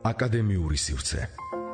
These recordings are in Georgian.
აკადემიური სივრცე.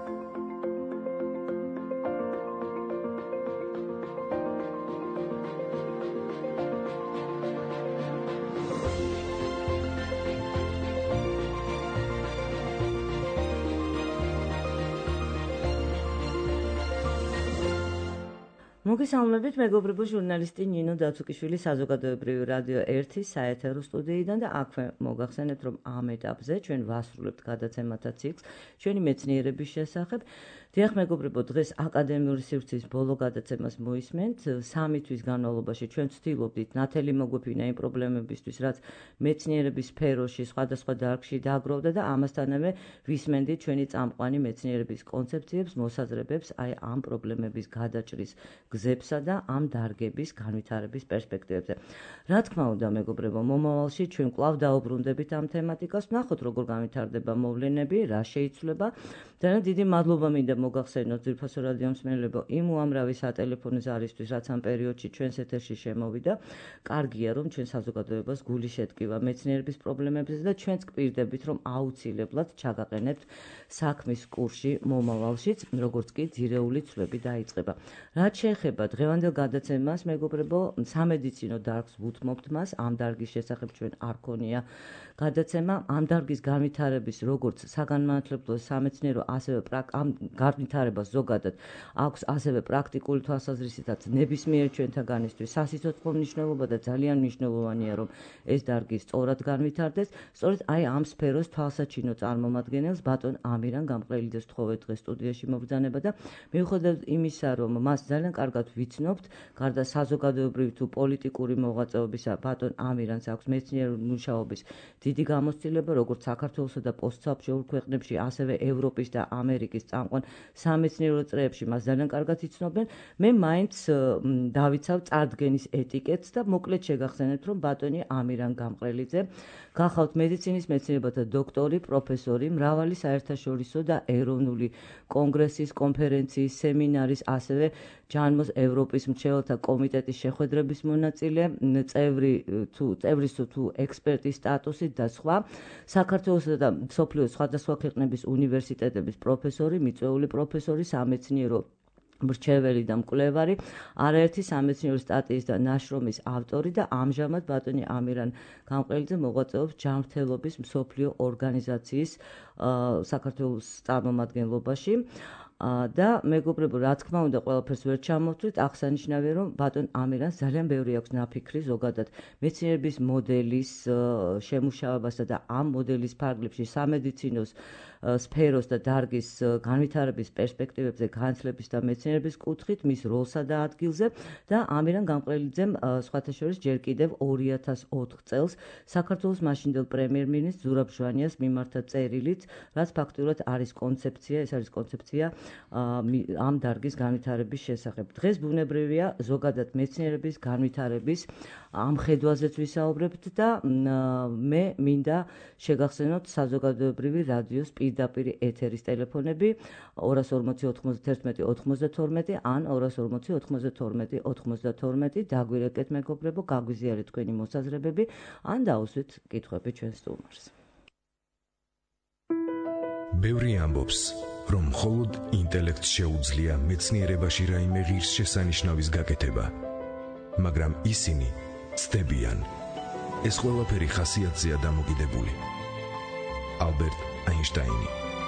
მოგესალმებით, მეგობრებო, ჟურნალისტი ნინო დაცუკიშვილი საზოგადოებრივი რადიო 1-ის საეთერო სტუდიიდან და აქვე მოგახსენებთ, რომ ამ ეტაპზე ჩვენ ვასრულებთ გადაცემათა ციკლს ჩვენი მეცნიერების შესახებ. დიახ, მეგობრებო, დღეს აკადემიური სივრცის ბოლო გადაცემას მოისმენთ. 3 თვის განმავლობაში ჩვენ ვცდილობდით ნათელი მოგვეფინა იმ პრობლემებისთვის, რაც მეცნიერების სფეროში სხვადასხვა დარგში დააგროვდა და ამასთანავე ვისმენდით ჩვენი წამყვანი მეცნიერების კონცეფციებს, მოსაზრებებს აი ამ პრობლემების გადაჭრის გზებსა და ამ დარგების განვითარების პერსპექტივებზე. რა თქმა უნდა, მეგობრებო, მომავალში ჩვენ კვლავ დაუბრუნდებით ამ თემატიკას, ვნახოთ როგორ განვითარდება მოვლენები, რა შეიცვლება. და დიდი მადლობა მინდა მოგახსენოთ ძვირფასო რადიო მსმენელებო იმ უამრავი სატელეფონო ზარისთვის, რაც ამ პერიოდში ჩვენს ეთერში შემოვიდა. კარგია, რომ ჩვენ საზოგადოებას გული შეტკივა მეცნიერების პრობლემებზე და ჩვენც გპირდებით, რომ აუცილებლად ჩაგაყენებთ საქმის კურსში მომავალშიც, როგორც კი ძირეული ცვლები დაიწყება. რაც შეეხება დღევანდელ გადაცემას, მეგობრებო, სამედიცინო დარგს ვუთმობთ მას, ამ დარგის შესახებ ჩვენ არ ქონია გადაცემა, ამ დარგის განვითარების როგორც საგანმანათლებლო სამეცნიერო, ასევე ამ განვითარებას ზოგადად აქვს ასევე პრაქტიკული თვალსაზრისითაც ნებისმიერ ჩვენთაგანისთვის სასიცოცხლო მნიშვნელობა და ძალიან მნიშვნელოვანია, რომ ეს დარგი სწორად განვითარდეს. სწორედ აი ამ სფეროს თვალსაჩინო წარმომადგენელს ბატონ ამირან გამყრელიძეს თხოვეთ დღეს სტუდიაში მობრძანება და მიუხედავად იმისა, რომ მას ძალიან კარგად ვიცნობთ, გარდა საზოგადოებრივი თუ პოლიტიკური მოღვაწეობისა, ბატონ ამირანს აქვს მეცნიერული მუშაობის დიდი გამოცდილება, როგორც საქართველოსა და პოსტსაბჭოურ ქვეყნებში, ასევე ევროპის და ამერიკის წამყვან სამეცნიერო წრეებში მას ძალიან კარგად იცნობენ. მე მაინც დავიცავ წარდგენის ეტიკეტს და მოკლედ შეგახსენებთ, რომ ბატონი ამირან გამყრელიძე გახავთ მედიცინის მეცნიერებათა დოქტორი, პროფესორი, მრავალი საერთაშორისო და ეროვნული კონგრესის, კონფერენციის, სემინარის, ასევე ჯანმოს ევროპის მრჩეველთა კომიტეტის შეხვედრების მონაწილე, წევრის თუ ექსპერტის სტატუსით და სხვა. საქართველოსა და მსოფლიოს სხვადასხვა ქვეყნების უნივერსიტეტების პროფესორი, მიწვეული პროფესორი, სამეცნიერო მრჩეველი და მკვლევარი, არაერთი სამეცნიერო სტატიის და ნაშრომის ავტორი და ამჟამად ბატონი ამირან გამყრელიძე მოღვაწეობს ჯანმრთელობის მსოფლიო ორგანიზაციის საქართველოს წარმომადგენლობაში. და მეგობრებო, რა თქმა უნდა, ყველაფერს ვერ ჩამოვთვლით, აღსანიშნავია, რომ ბატონ ამირანს ძალიან ბევრი აქვს ნაფიქრი ზოგადად მეცნიერების მოდელის შემუშავებასა და ამ მოდელის ფარგლებში სამედიცინოს სფეროს და დარგის განვითარების პერსპექტივებზე, განათლების და მეცნიერების კუთხით, მის როლსა და ადგილზე და ამირან გამყრელიძემ სხვათა შორის ჯერ კიდევ 2004 წელს საქართველოს მაშინდელ პრემიერ-მინისტრ ზურაბ ჟვანიას მიმართა წერილით, რაც ფაქტურად არის კონცეფცია, ეს არის კონცეფცია ამ დარგის განვითარების შესახებ. დღეს ბუნებრივია ზოგადად მეცნიერების განვითარების ამ ხედვაზეც ვისაუბრებთ და მე მინდა შეგახსენოთ საზოგადოებრივი რადიოს პირდაპირ ეთერის ტელეფონები 240 91 92 ან 240 92 92. დაგვირეკეთ მეგობრებო, გაგვიზიარეთ თქვენი მოსაზრებები ან დაუსვით კითხვები ჩვენ სტუმარს. ბევრი ამბობს, რომ მხოლოდ ინტელექტს შეუძლია მეცნიერებაში რაიმე ღირსშესანიშნავის გაკეთება, მაგრამ ისინი ცდებიან, ეს ყველაფერი ხასიათზეა დამოკიდებული. ალბერტ აინშტაინი.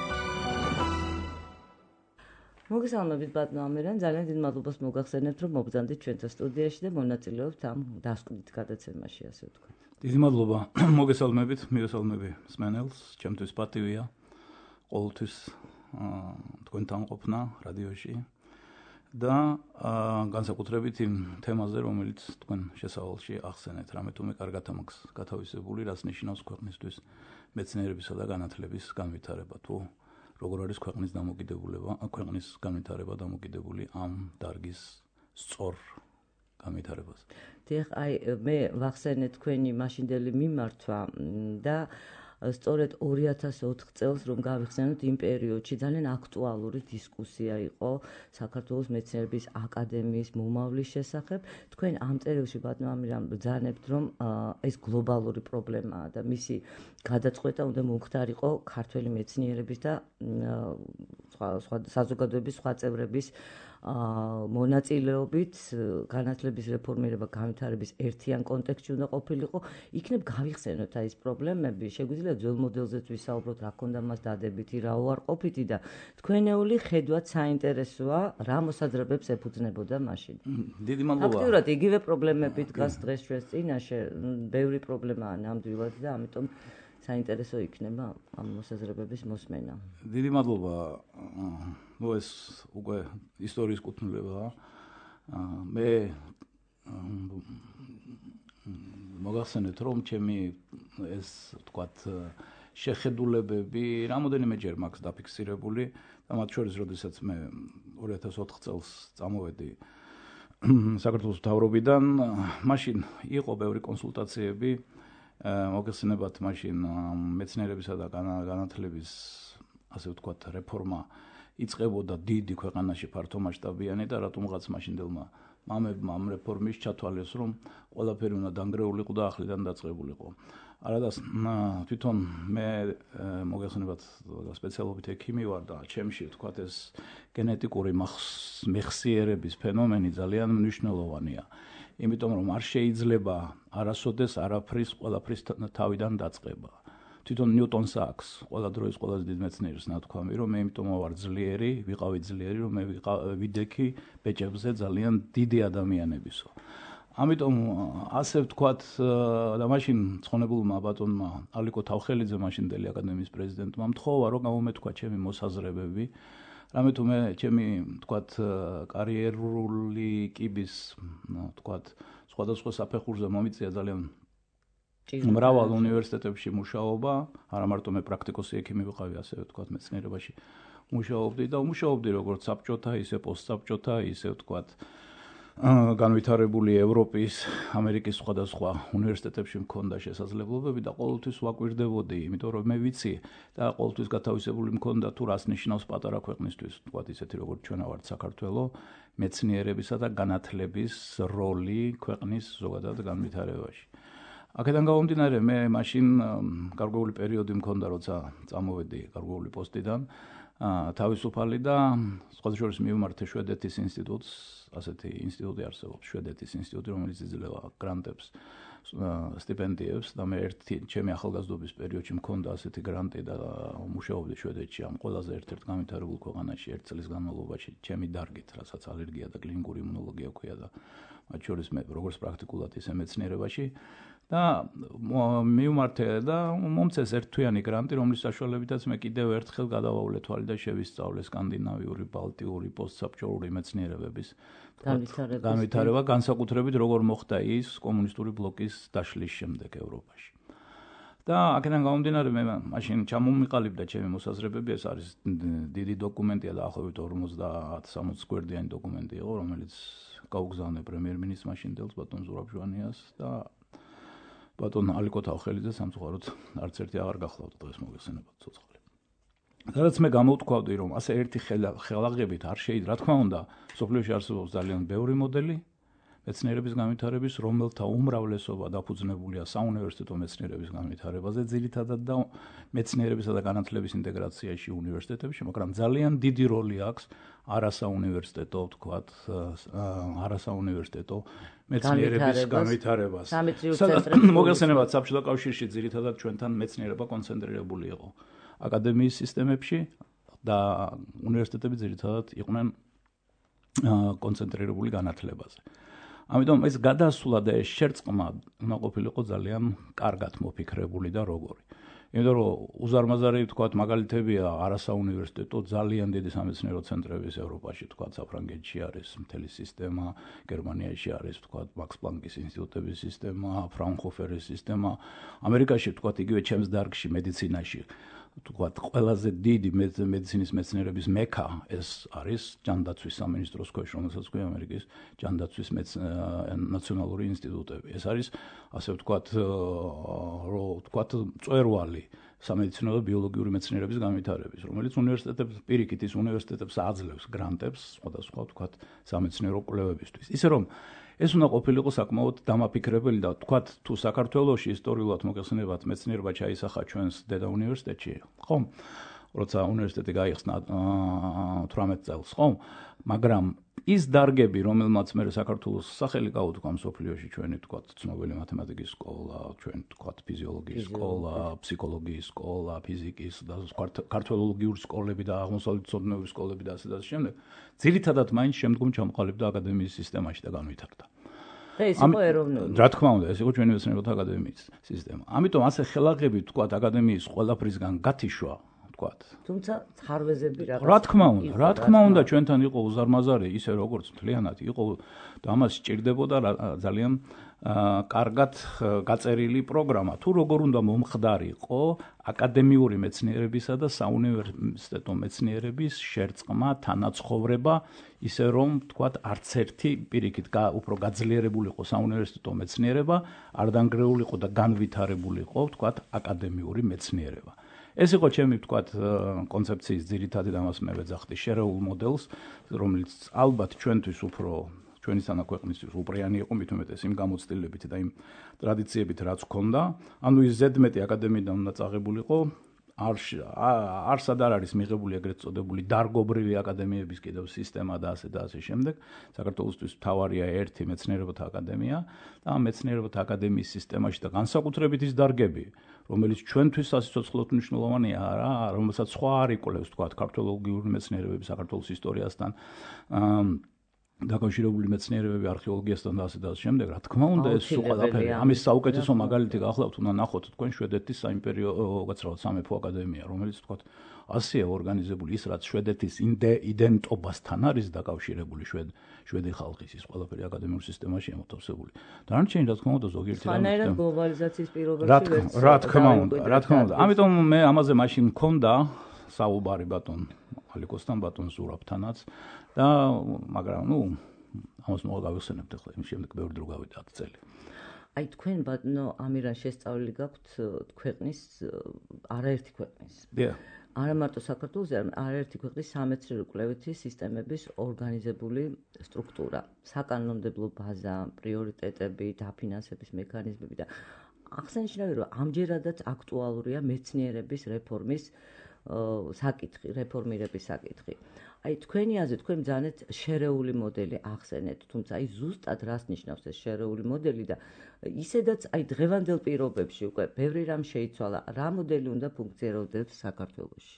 მოგესალმებით ბატონ ამირან, ძალიან დიდ მადლობას მოგახსენებთ, რომ მობრძანდით ჩვენთან სტუდიაში და მონაწილეობთ ამ დასკვნით გადაცემაში, ასე ვთქვათ. დიდი მადლობა, მოგესალმებით, მივესალმები მსმენელს, ჩემთვის პატივია ყოველთვის თქვენთან ყოფნა რადიოში და განსაკუთრებით იმ თემაზე, რომელიც თქვენ შესავალში ახსენეთ, რამე თუმე კარგად აქვს გათავისებული, რაც ნიშნავს ქვეყნისთვის მეცნიერებისა და განათლების განვითარება, თუ როგორ არის ქვეყნის დამოკიდებულება, ქვეყნის განვითარება დამოკიდებული ამ დარგის სწორ განვითარებას. დიახ, აი მე ვახსენე თქვენი მაშინდელი მიმართვა და სწორედ 2004 წელს რომ გავიხსენოთ იმ პერიოდში ძალიან აქტუალური დისკუსია იყო საქართველოს მეცნიერების აკადემიის მომავლის შესახებ. თქვენ ამ წერილში ბატონო ამირამ ბრძანებთ რომ ეს გლობალური პრობლემაა და მისი გადაწყვეტა უნდა მომხდარიყო ქართველი მეცნიერების და სხვა საზოგადოების სხვა წევრების მონაწილეობით განათლების რეფორმირება განვითარების ერთიან კონტექსტში უნდა ყოფილიყო. იქნებ გავიხსენოთ აი ეს პრობლემები, შეგვიძლია ძველ მოდელზეც ვისაუბროთ, რა ქონდა მას დადებითი, რა უარყოფითი და თქვენეული ხედვაც საინტერესოა, რა მოსაზრებებს ეფუძნებოდა მაშინ. დიდი მადლობა. ფაქტიურად იგივე პრობლემები დგას დღეს ჩვენს წინაშე, ბევრი პრობლემაა ნამდვილად და ამიტომ საინტერესო იქნება ამ მოსაზრებების მოსმენა. დიდი მადლობა. ეს უკვე ისტორიის კუთვნილებაა. მე მოგახსენეთ რომ ჩემი ეს თქვათ შეხედულებები რამოდენიმეჯერ მაქვს დაფიქსირებული და მათ შორის როდესაც მე 2004 წელს წამოვედი საქართველოს მთავრობიდან, მაშინ იყო ბევრი კონსულტაციები მოგეხსენებათ მაშინ მეცნიერებისა და განათლების ასე ვთქვათ რეფორმა იწყებოდა დიდი ქვეყანაში ფართომასშტაბიანი და რატომღაც მაშინდელმა მამებმა ამ რეფორმის ჩათვალეს რომ ყველაფერი უნდა დანგრეულიყო და ახლიდან დაწყებულიყო. არადას თვითონ მე მოგეხსენებათ სპეციალობით ექიმი ვარ და ჩემში ვთქვათ ეს გენეტიკური მეხსიერების ფენომენი ძალიან მნიშვნელოვანია. იმიტომ რომ არ შეიძლება არასოდეს არაფრის ყველაფრის თავიდან დაწყება. თვითონ ნიუტონს აქვს ყველა დროის ყველაზე დიდ მეცნიერს ნათქვამი რომ მე იმიტომ ვარ ძლიერი, ვიყავი ძლიერი რომ მე ვიდექი ბეჭებზე ძალიან დიდი ადამიანებისო. ამიტომ ასე ვთქვათ და მაშინ ცხონებულმა ბატონმა ალიკო თავხელიძე მაშინდელი აკადემიის პრეზიდენტმა მთხოვა რომ გამომეთქვა ჩემი მოსაზრებები. რამე თუ მე ჩემი ვთქვათ კარიერული კიბის ვთქვათ სხვადასხვა საფეხურზე მომიწია ძალიან მრავალ უნივერსიტეტებში მუშაობა, არა მარტო მე პრაქტიკოსი ექიმი ვიყავი, ასევე ვთქვათ მეცნიერებაში მუშაობდი და მუშაობდი როგორც საბჭოთა, ისე პოსტსაბჭოთა, ისე ვთქვათ განვითარებული ევროპის, ამერიკის სხვადასხვა უნივერსიტეტებში მქონდა შესაძლებლობები და ყოველთვის ვაკვირდებოდი, იმიტომ რომ მე ვიცი და ყოველთვის გათავისებული მქონდა თუ რას ნიშნავს პატარა ქვეყნისთვის, ვთქვათ ისეთი როგორც ჩვენა ვართ საქართველო, მეცნიერებისა და განათლების როლი ქვეყნის ზოგადად განვითარებაში. აქედან გამომდინარე მე მაშინ გარკვეული პერიოდი მქონდა როცა წამოვედი გარკვეული პოსტიდან თავისუფალი და სხვათა შორის მივმართე შვედეთის ინსტიტუტს, ასეთი ინსტიტუტი არსებობს, შვედეთის ინსტიტუტი, რომელიც იძლევა გრანტებს, სტიპენდიებს და მე ერთი ჩემი ახალგაზრდობის პერიოდში მქონდა ასეთი გრანტი და მუშაობდი შვედეთში ამ ყველაზე ერთ-ერთ განვითარებულ ქვეყანაში ერთ წლის განმავლობაში ჩემი დარგით, რასაც ალერგია და კლინიკური იმუნოლოგია ქვია და მათ შორის მე როგორც პრაქტიკულად ისე მეცნიერებაში და მივმართე და მომწეს ერთთვიანი გრანტი, რომლის საშუალებითაც მე კიდევ ერთხელ გადავავლე თვალი და შევისწავლე სკანდინავიური, ბალტიური, პოსტსაბჭოური მეცნიერებების განვითარება, განსაკუთრებით როგორ მოხდა ის კომუნისტური ბლოკის დაშლის შემდეგ ევროპაში. და აქედან გამომდინარე მე მაშინ ჩამომიყალიბდა ჩემი მოსაზრებები, ეს არის დიდი დოკუმენტია, დაახლოებით 50-60 გვერდიანი დოკუმენტი იყო, რომელიც გაუგზავნე პრემიერ-მინისტრს მაშინდელს ბატონ ზურაბ ჟვანიას და ბატონ ალიკო თავხელიძე სამწუხაროდ არც ერთი აღარ გახლავდა დღეს მოგეხსენებათ ცოცხალი. სადაც მე გამოვთქვავდი რომ ასე ერთი ხელაღებით არ შეიძლება, რა თქმა უნდა, სოფლიოში არსებობს ძალიან ბევრი მოდელი მეცნიერების განვითარების, რომელთა უმრავლესობა დაფუძნებულია საუნივერსიტეტო მეცნიერების განვითარებაზე, ძირითადად და მეცნიერებისა და განათლების ინტეგრაციაში უნივერსიტეტებში, მაგრამ ძალიან დიდი როლი აქვს არასაუნივერსიტეტო, ვთქვათ, არასაუნივერსიტეტო მეცნიერების განვითარებას. მოგეხსენებათ, საბჭოთა კავშირში ძირითადად ჩვენთან მეცნიერება კონცენტრირებული იყო აკადემიის სისტემებში და უნივერსიტეტები ძირითადად იყვნენ კონცენტრირებული განათლებაზე. ამიტომ ეს გადასვლა და ეს შერწყმა უნდა ყოფილიყო ძალიან კარგად მოფიქრებული და როგორი. იმიტომ რომ უზარმაზარი ვთქვათ მაგალითებია არასაუნივერსიტეტო ძალიან დიდი სამეცნიერო ცენტრების ევროპაში, ვთქვათ საფრანგეთში არის მთელი სისტემა, გერმანიაში არის ვთქვათ მაქს პლანკის ინსტიტუტების სისტემა, ფრაუნჰოფერის სისტემა, ამერიკაში ვთქვათ იგივე ჩემს დარგში მედიცინაში ვთქვათ ყველაზე დიდი მედიცინის მეცნიერების მექა ეს არის ჯანდაცვის სამინისტროს ქვეშ, რომელსაც ქვია ამერიკის ჯანდაცვის ნაციონალური ინსტიტუტები. ეს არის ასე ვთქვათ მწვერვალი სამედიცინო და ბიოლოგიური მეცნიერების განვითარების, რომელიც უნივერსიტეტებს პირიქით ის უნივერსიტეტებს აძლევს გრანტებს სხვადასხვა თქვათ სამეცნიერო კვლევებისთვის. ისე რომ ეს უნდა ყოფილიყო საკმაოდ დამაფიქრებელი და თქვათ თუ საქართველოში ისტორიულად მოგეხსენებათ მეცნიერება ჩაისახა ჩვენს დედა უნივერსიტეტში, ხო? როცა უნივერსიტეტი გაიხსნა 18 წელს, ხო? მაგრამ ის დარგები, რომელმაც მე საქართველოს სახელი გაუთქვა მსოფლიოში, ჩვენი თქვათ ცნობილი მათემატიკის სკოლა, ჩვენი თქვათ ფიზიოლოგიის სკოლა, ფსიქოლოგიის სკოლა, ფიზიკის და ქართველოლოგიური სკოლები და აღმოსავლეთმცოდნეობის სკოლები და ასე და შემდეგ, ძირითადად მაინც შემდგომ ჩამოყალიბდა აკადემიის სისტემაში და განვითარდა. და ეს იყო ეროვნული. რა თქმა უნდა, ეს იყო ჩვენი მეცნიერებათა აკადემიის სისტემა. ამიტომ ასე ხელახები თქვათ აკადემიის ყველაფრისგან გათიშვა თუმცა ხარვეზები რა თქმა უნდა ჩვენთან იყო უზარმაზარი ისე როგორც მთლიანად იყო და ამას სჭირდებოდა ძალიან კარგად გაწერილი პროგრამა თუ როგორ უნდა მომხდარიყო აკადემიური მეცნიერებისა და საუნივერსიტეტო მეცნიერების შერწყმა თანაცხოვრება ისე რომ თქვათ არც ერთი პირიქით უფრო გაძლიერებულიყო საუნივერსიტეტო მეცნიერება არ დანგრეულიყო და განვითარებულიყო თქვათ აკადემიური მეცნიერება ეს იყო ჩემი თქვათ კონცეფციის ძირითადი და მას მე ვეძახდი შერეულ მოდელს რომელიც ალბათ ჩვენთვის უფრო ჩვენი სანაქვეყნისთვის უპრიანი იყო მით უმეტეს იმ გამოცდილებით და იმ ტრადიციებით რაც ჰქონდა ანუ ის ზედმეტი აკადემიიდან უნდა წაღებულიყო არსად არ არის მიღებული ეგრეთ წოდებული დარგობრივი აკადემიების კიდევ სისტემა და ასე შემდეგ საქართველოსთვის მთავარია ერთი მეცნიერებათა აკადემია და ამ მეცნიერებათა აკადემიის სისტემაში და განსაკუთრებით ის დარგები რომელიც ჩვენთვის სასიცოცხლოდ მნიშვნელოვანია რა რომელსაც სხვა არ იკვლევს თქვა ქართველოლოგიური მეცნიერებები საქართველოს ისტორიასთან დაკავშირებული მეცნიერებები არქეოლოგიასთან და ასე შემდეგ რა თქმა უნდა ეს ყველაფერი ამის საუკეთესო მაგალითი გახლავთ უნდა ნახოთ თქვენ შვედეთის საიმპერიო გაცრავად სამეფო აკადემია რომელიც თქვა ასია ორგანიზებული ის რაც შვედეთის იდენტობასთან არის დაკავშირებული შვედი ხალხის ის ყველაფერი აკადემიურ სისტემაში მოთავსებული დანარჩენი რა თქმა უნდა ზოგიერთი რამე გლობალიზაციის პირობებში რა თქმა უნდა ამიტომ მე ამაზე მაშინ მქონდა საუბარი ბატონ ალიკოსთან ბატონ ზურაბთანაც და მაგრამ ამას მოვა გავიხსენებთ ახლა იმ შემდეგ ბევრი დრო გავიდა 10 წელი. აი თქვენ ბატონო ამირან შესწავლილი გაქვთ ქვეყნის არაერთი ქვეყნის. დიახ. არა მარტო საქართველოს, არაერთი ქვეყნის სამეცნიერო კვლევითი სისტემების ორგანიზებული სტრუქტურა, საკანონმდებლო ბაზა, პრიორიტეტები, დაფინანსების მექანიზმები და აღსანიშნავია რომ ამჯერადაც აქტუალურია მეცნიერების რეფორმის საკითხი, რეფორმირების საკითხი. აი თქვენი აზრით თქვენ ბრძანეთ შერეული მოდელი ახსენეთ, თუმცა აი ზუსტად რას ნიშნავს ეს შერეული მოდელი და ისედაც აი დღევანდელ პირობებში უკვე ბევრი რამ შეიცვალა, რა მოდელი უნდა ფუნქციონირდეს საქართველოში?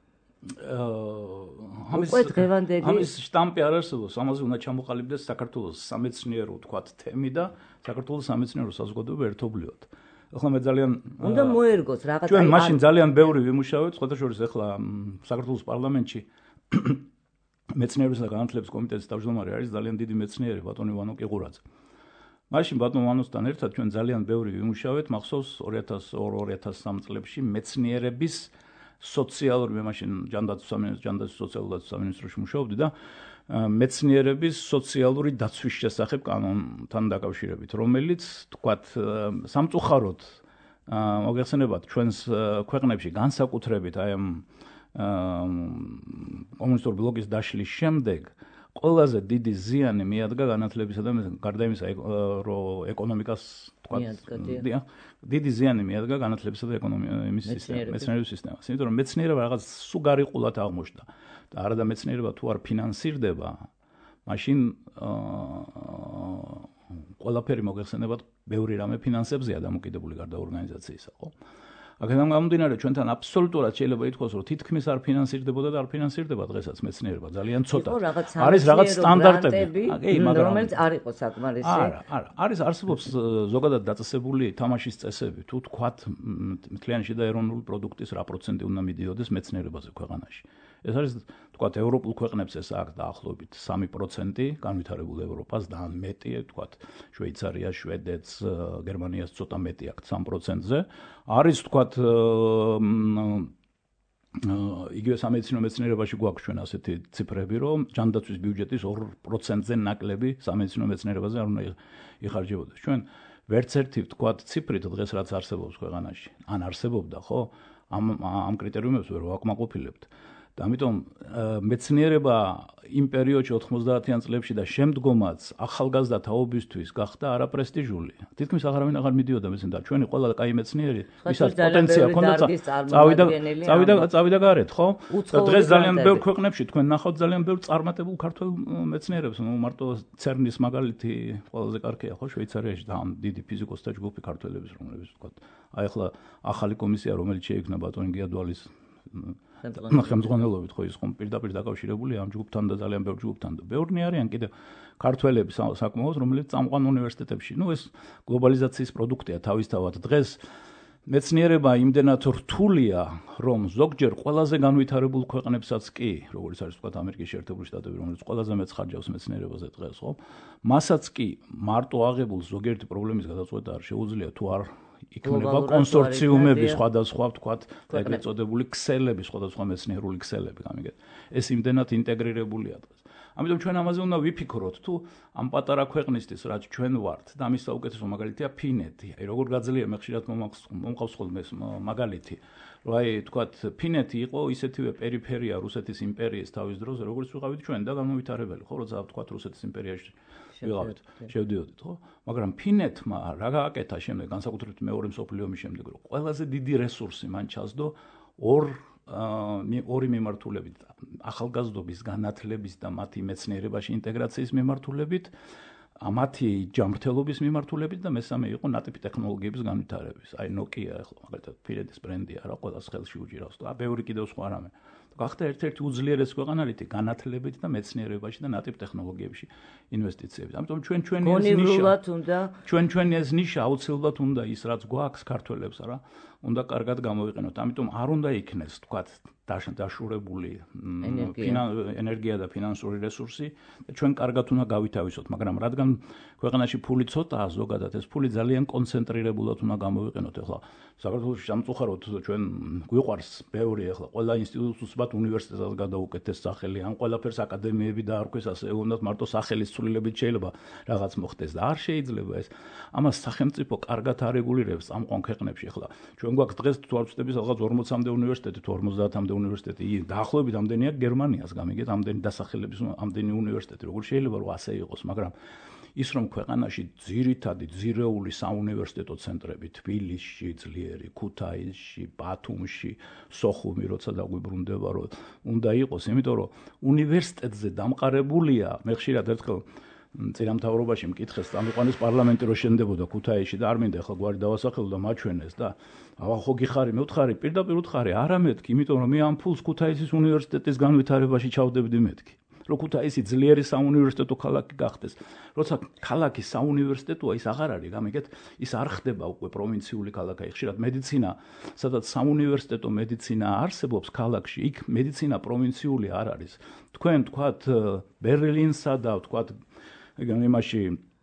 ამის შტამპი არ არსებობს, ამაზე უნდა ჩამოყალიბდეს საქართველოს სამეცნიერო თქვათ თემი და საქართველოს სამეცნიერო საზოგადოება ერთობლივად. ახლა მე ძალიან უნდა მოერგოს რაღაც ჩვენ მაშინ ძალიან ბევრი ვიმუშავეთ, სხვათა შორის ახლა საქართველოს პარლამენტში მეცნიერებისა და განათლების კომიტეტის თავმჯდომარე არის ძალიან დიდი მეცნიერი ბატონი ვანო კიღურაძე. მაშინ ბატონ ვანოსთან ერთად ჩვენ ძალიან ბევრი ვიმუშავეთ, მახსოვს 2002-2003 წლებში მეცნიერების სოციალური მე მაშინ ჯანდაცვის სოციალურ სამინისტროში მუშაობდი და მეცნიერების სოციალური დაცვის შესახებ კანონთან დაკავშირებით, რომელიც თქვათ სამწუხაროდ მოგეხსენებათ ჩვენს ქვეყნებში განსაკუთრებით აი ამ კომუნისტური ბლოკის დაშლის შემდეგ ყველაზე დიდი ზიანი მიადგა განათლებისა და გარდა იმისა რომ ეკონომიკას თქვათ დიდი ზიანი მიადგა განათლებისა და ეკონომიკის მეცნიერების სისტემას. იმიტომ რომ მეცნიერება რაღაც სუგარიყულად აღმოჩნდა და არადა მეცნიერება თუ არ ფინანსირდება, მაშინ ყველაფერი მოგეხსენებათ ბევრი რამე ფინანსებზეა დამოკიდებული გარდა ორგანიზაციისა, ხო? აქედან გამომდინარე ჩვენთან აბსოლუტურად შეიძლება ითქვას რომ თითქმის არ ფინანსირდებოდა და არ ფინანსირდება დღესაც მეცნიერება ძალიან ცოტა არის რაღაც სტანდარტები რომელიც არ იყო საკმარისი არა არსებობს ზოგადად დაწესებული თამაშის წესები თუ თქვათ მთლიანი შიდა ეროვნული პროდუქტის რა პროცენტი უნდა მიდიოდეს მეცნიერებაზე ქვეყანაში ეს არის თქვათ ევროპულ ქვეყნებს ეს აქვს დაახლოებით 3% განვითარებულ ევროპას და ან მეტი თქვათ შვეიცარიას, შვედეთს, გერმანიას ცოტა მეტი აქვს 3%-ზე არის თქვათ იგივე სამედიცინო მეცნიერებაში გვაქვს ჩვენ ასეთი ციფრები რომ ჯანდაცვის ბიუჯეტის 2%-ზე ნაკლები სამედიცინო მეცნიერებაზე არ უნდა იხარჯებოდეს ჩვენ ვერც ერთი თქვათ ციფრით დღეს რაც არსებობს ქვეყანაში ან არსებობდა ხო ამ კრიტერიუმებს ვერ ვაკმაყოფილებთ. და ამიტომ მეცნიერება იმ პერიოდში 90-იან წლებში და შემდგომაც ახალგაზრდა თაობისთვის გახდა არაპრესტიჟული. თითქმის აღარავინ აღარ მიდიოდა მეცნიერება და ჩვენი ყველა კაი მეცნიერი, ვისაც პოტენცია ჰქონდა, წავიდა გარეთ, ხო? და დღეს ძალიან ბევრ ქვეყნებში თქვენ ნახავთ ძალიან ბევრ წარმატებულ ქართველ მეცნიერებს, მარტო CERN-ის მაგალითი ყველაზე კარგია, ხო, შვეიცარიაში და ამ დიდი ფიზიკოსთა ჯგუფი ქართველების, რომლებიც ვთქვათ, აი ახლა ახალი კომისია, რომელიც შეიქმნა ბატონი გიადვალის ხელმძღვანელობით, ხო, ის ხომ პირდაპირ დაკავშირებულია ამ ჯგუფთან და ძალიან ბევრ ჯგუფთან და ბევრნი არიან კიდევ ქართველები საკმაოდ, რომლებიც წამყვან უნივერსიტეტებში. ეს გლობალიზაციის პროდუქტია თავისთავად. დღეს მეცნიერება იმდენად რთულია, რომ ზოგჯერ ყველაზე განვითარებულ ქვეყნებსაც კი, როგორც არის ვთქვათ ამერიკის შეერთებული შტატები, რომელიც ყველაზე მეც ხარჯავს მეცნიერებაზე დღეს, ხო? მასაც კი მარტო აღებულ ზოგიერთი პრობლემის გადაწყვეტა არ შეუძლია თუ არ იქნება კონსორციუმები სხვადასხვა ვთქვათ ეგრეთ წოდებული ქსელები, სხვადასხვა მეცნიერული ქსელები, გამიგეთ. ეს იმდენად ინტეგრირებულია დღეს. ამიტომ ჩვენ ამაზე უნდა ვიფიქროთ, თუ ამ პატარა ქვეყნისთვის, რაც ჩვენ ვართ, და ამის საუკეთესო მაგალითია ფინეთი. აი როგორ გაძლია მე ხშირად მომყავს ხოლმე მაგალითი, რომ აი ვთქვათ ფინეთი იყო ისეთივე პერიფერია რუსეთის იმპერიის თავის დროზე, როგორც ვიყავით ჩვენ და განუვითარებელი, ხო, როცა ვთქვათ რუსეთის იმპერიაში ვიყავით, შევდიოდით, ხო? მაგრამ ფინეთმა რა გააკეთა შემდეგ, განსაკუთრებით მეორე მსოფლიო ომის შემდეგ, რომ ყველაზე დიდი რესურსი მან ჩასდო ორი მიმართულებით, ახალგაზრდობის განათლების და მათი მეცნიერებაში ინტეგრაციის მიმართულებით, მათი ჯანმრთელობის მიმართულებით და მესამე იყო ნატიფი ტექნოლოგიების განვითარების. აი Nokia ახლა მაგალითად ფინეთის ბრენდია რა, ყველას ხელში უჭირავს და ბევრი კიდევ სხვა რამე. გახდა ერთ-ერთი უძლიერესი ქვეყანალითი განათლებით და მეცნიერებაში და ნატიფ ტექნოლოგიებში ინვესტიციებით. ამიტომ ჩვენი ეს ნიშა აუცილებლად უნდა ის რაც გვაქვს ქართველებს რა, უნდა კარგად გამოვიყენოთ. ამიტომ არ უნდა იქნეს თქვათ დაშურებული ენერგია და ფინანსური რესურსი და ჩვენ კარგად უნდა გავითავისოთ, მაგრამ რადგან ქვეყანაში ფული ცოტაა ზოგადად, ეს ფული ძალიან კონცენტრირებულად უნდა გამოვიყენოთ. ახლა საქართველოში სამწუხაროდ ჩვენ გვიყვარს ბევრი ახლა ყველა ინსტიტუტს უსმათ უნივერსიტეტად გადაუკეთეს სახელი, ან ყველაფერს აკადემიები დაარქვეს, ასე უნდათ მარტო სახელის ცვლილებით შეიძლება რაღაც მოხდეს და არ შეიძლება ეს. ამას სახელმწიფო კარგად არეგულირებს წამყვან ქვეყნებში. ახლა ჩვენ გვაქვს დღეს თუ არ ვწდები რაღაც 40-მდე უნივერსიტეტი თუ 50-მდე უნივერსიტეტი, დაახლოებით ამდენია გერმანიას, გამიგეთ, ამდენი დასახელების ამდენი უნივერსიტეტი, როგორ შეიძლება რომ ასე იყოს, მაგრამ ის რომ ქვეყანაში ძირითადი ძირეული საუნივერსიტეტო ცენტრები თბილისში, ძლიერი, ქუთაისში, ბათუმში, სოხუმი როცა დაგვიბრუნდება, რომ უნდა იყოს, იმიტომ რომ უნივერსიტეტზე დამყარებულია, მე ხშირად ერთხელ წინამთავრობაში მკითხეს, წამიყვანეს პარლამენტი რო შენდებოდა ქუთაისში და არ მინდა ახლა გვარი დავასახელო და მაჩვენეს და ხო გიხარი, მე ვთხარი, პირდაპირ ვთხარი, არა მეთქი, იმიტომ რომ მე ამ ფულს ქუთაისის უნივერსიტეტის განვითარებაში ჩავდებდი მეთქი. რო ქუთაისი ძლიერი საუნივერსიტეტო ქალაქი გახდეს, როცა ქალაქი საუნივერსიტეტოა, ის აღარ არის, გამიგეთ, ის არ ხდება უკვე პროვინციული ქალაქი. ხშირად მედიცინა, სადაც საუნივერსიტეტო მედიცინა არსებობს ქალაქში, იქ მედიცინა პროვინციული არ არის. თქვენ თქვათ ბერლინსა და თქვათ იმაში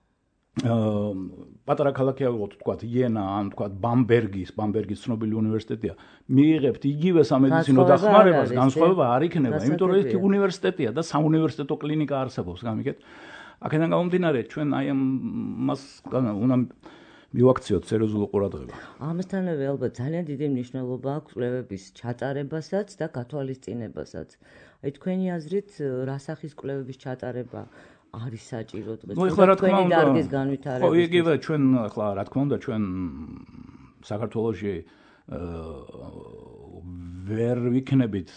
პატარა ქალაქი ავიღოთ, თქვათ იენა, ან თქვათ ბამბერგის ცნობილი უნივერსიტეტია, მიიღებთ იგივე სამედიცინო დახმარებას, განსხვავება არ იქნება, იმიტომ რომ ერთი უნივერსიტეტია და საუნივერსიტეტო კლინიკა არსებობს, გამიგეთ? აქედან გამომდინარე, ჩვენ აი ამას უნდა მივაქციოთ სერიოზული ყურადღება. ამასთანავე ალბათ ძალიან დიდი მნიშვნელობა აქვს კვლევების ჩატარებასაც და გათვალისწინებასაც. აი თქვენი აზრით, რა სახის კვლევების ჩატარება არის საჭირო დღეს თქვენი დარგის განვითარებისთვის? ხო, იგივე ჩვენ ახლა რა თქმა უნდა ჩვენ საქართველოში ვერ ვიქნებით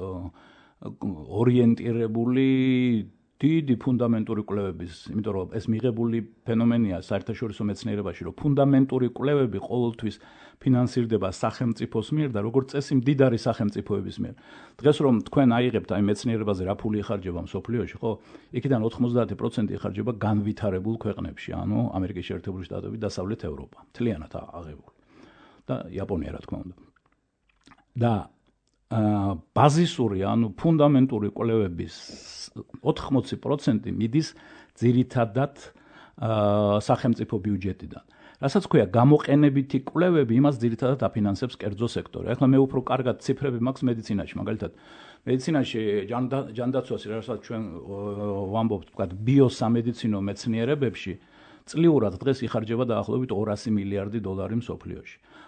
ორიენტირებული დიდი ფუნდამენტური კვლევების, იმიტომ რომ ეს მიღებული ფენომენია საერთაშორისო მეცნიერებაში, რომ ფუნდამენტური კვლევები ყოველთვის ფინანსირდება სახელმწიფოს მიერ და როგორც წესი მდიდარი სახელმწიფოების მიერ. დღეს რომ თქვენ აიღებთ აი მეცნიერებაზე რა ფული იხარჯება მსოფლიოში, ხო? იქიდან 90% იხარჯება განვითარებულ ქვეყნებში, ანუ ამერიკის შეერთებული შტატები, დასავლეთ ევროპა, მთლიანად აღებული. და იაპონია რა თქმა უნდა. და ბაზისური, ანუ ფუნდამენტური კვლევების 80% მიდის ძირითადად სახელმწიფო ბიუჯეტიდან. რასაც ქვია გამოყენებითი კვლევები, იმას ძირითადად აფინანსებს კერძო სექტორი. ახლა მე უფრო კარგად ციფრები მაქვს მედიცინაში, მაგალითად მედიცინაში ჯანდაცვას, რასაც ჩვენ ვამბობთ, ვთქვათ, ბიოსამედიცინო მეცნიერებებში წლიურად დღეს იხარჯება დაახლოებით $200 მილიარდი მსოფლიოში.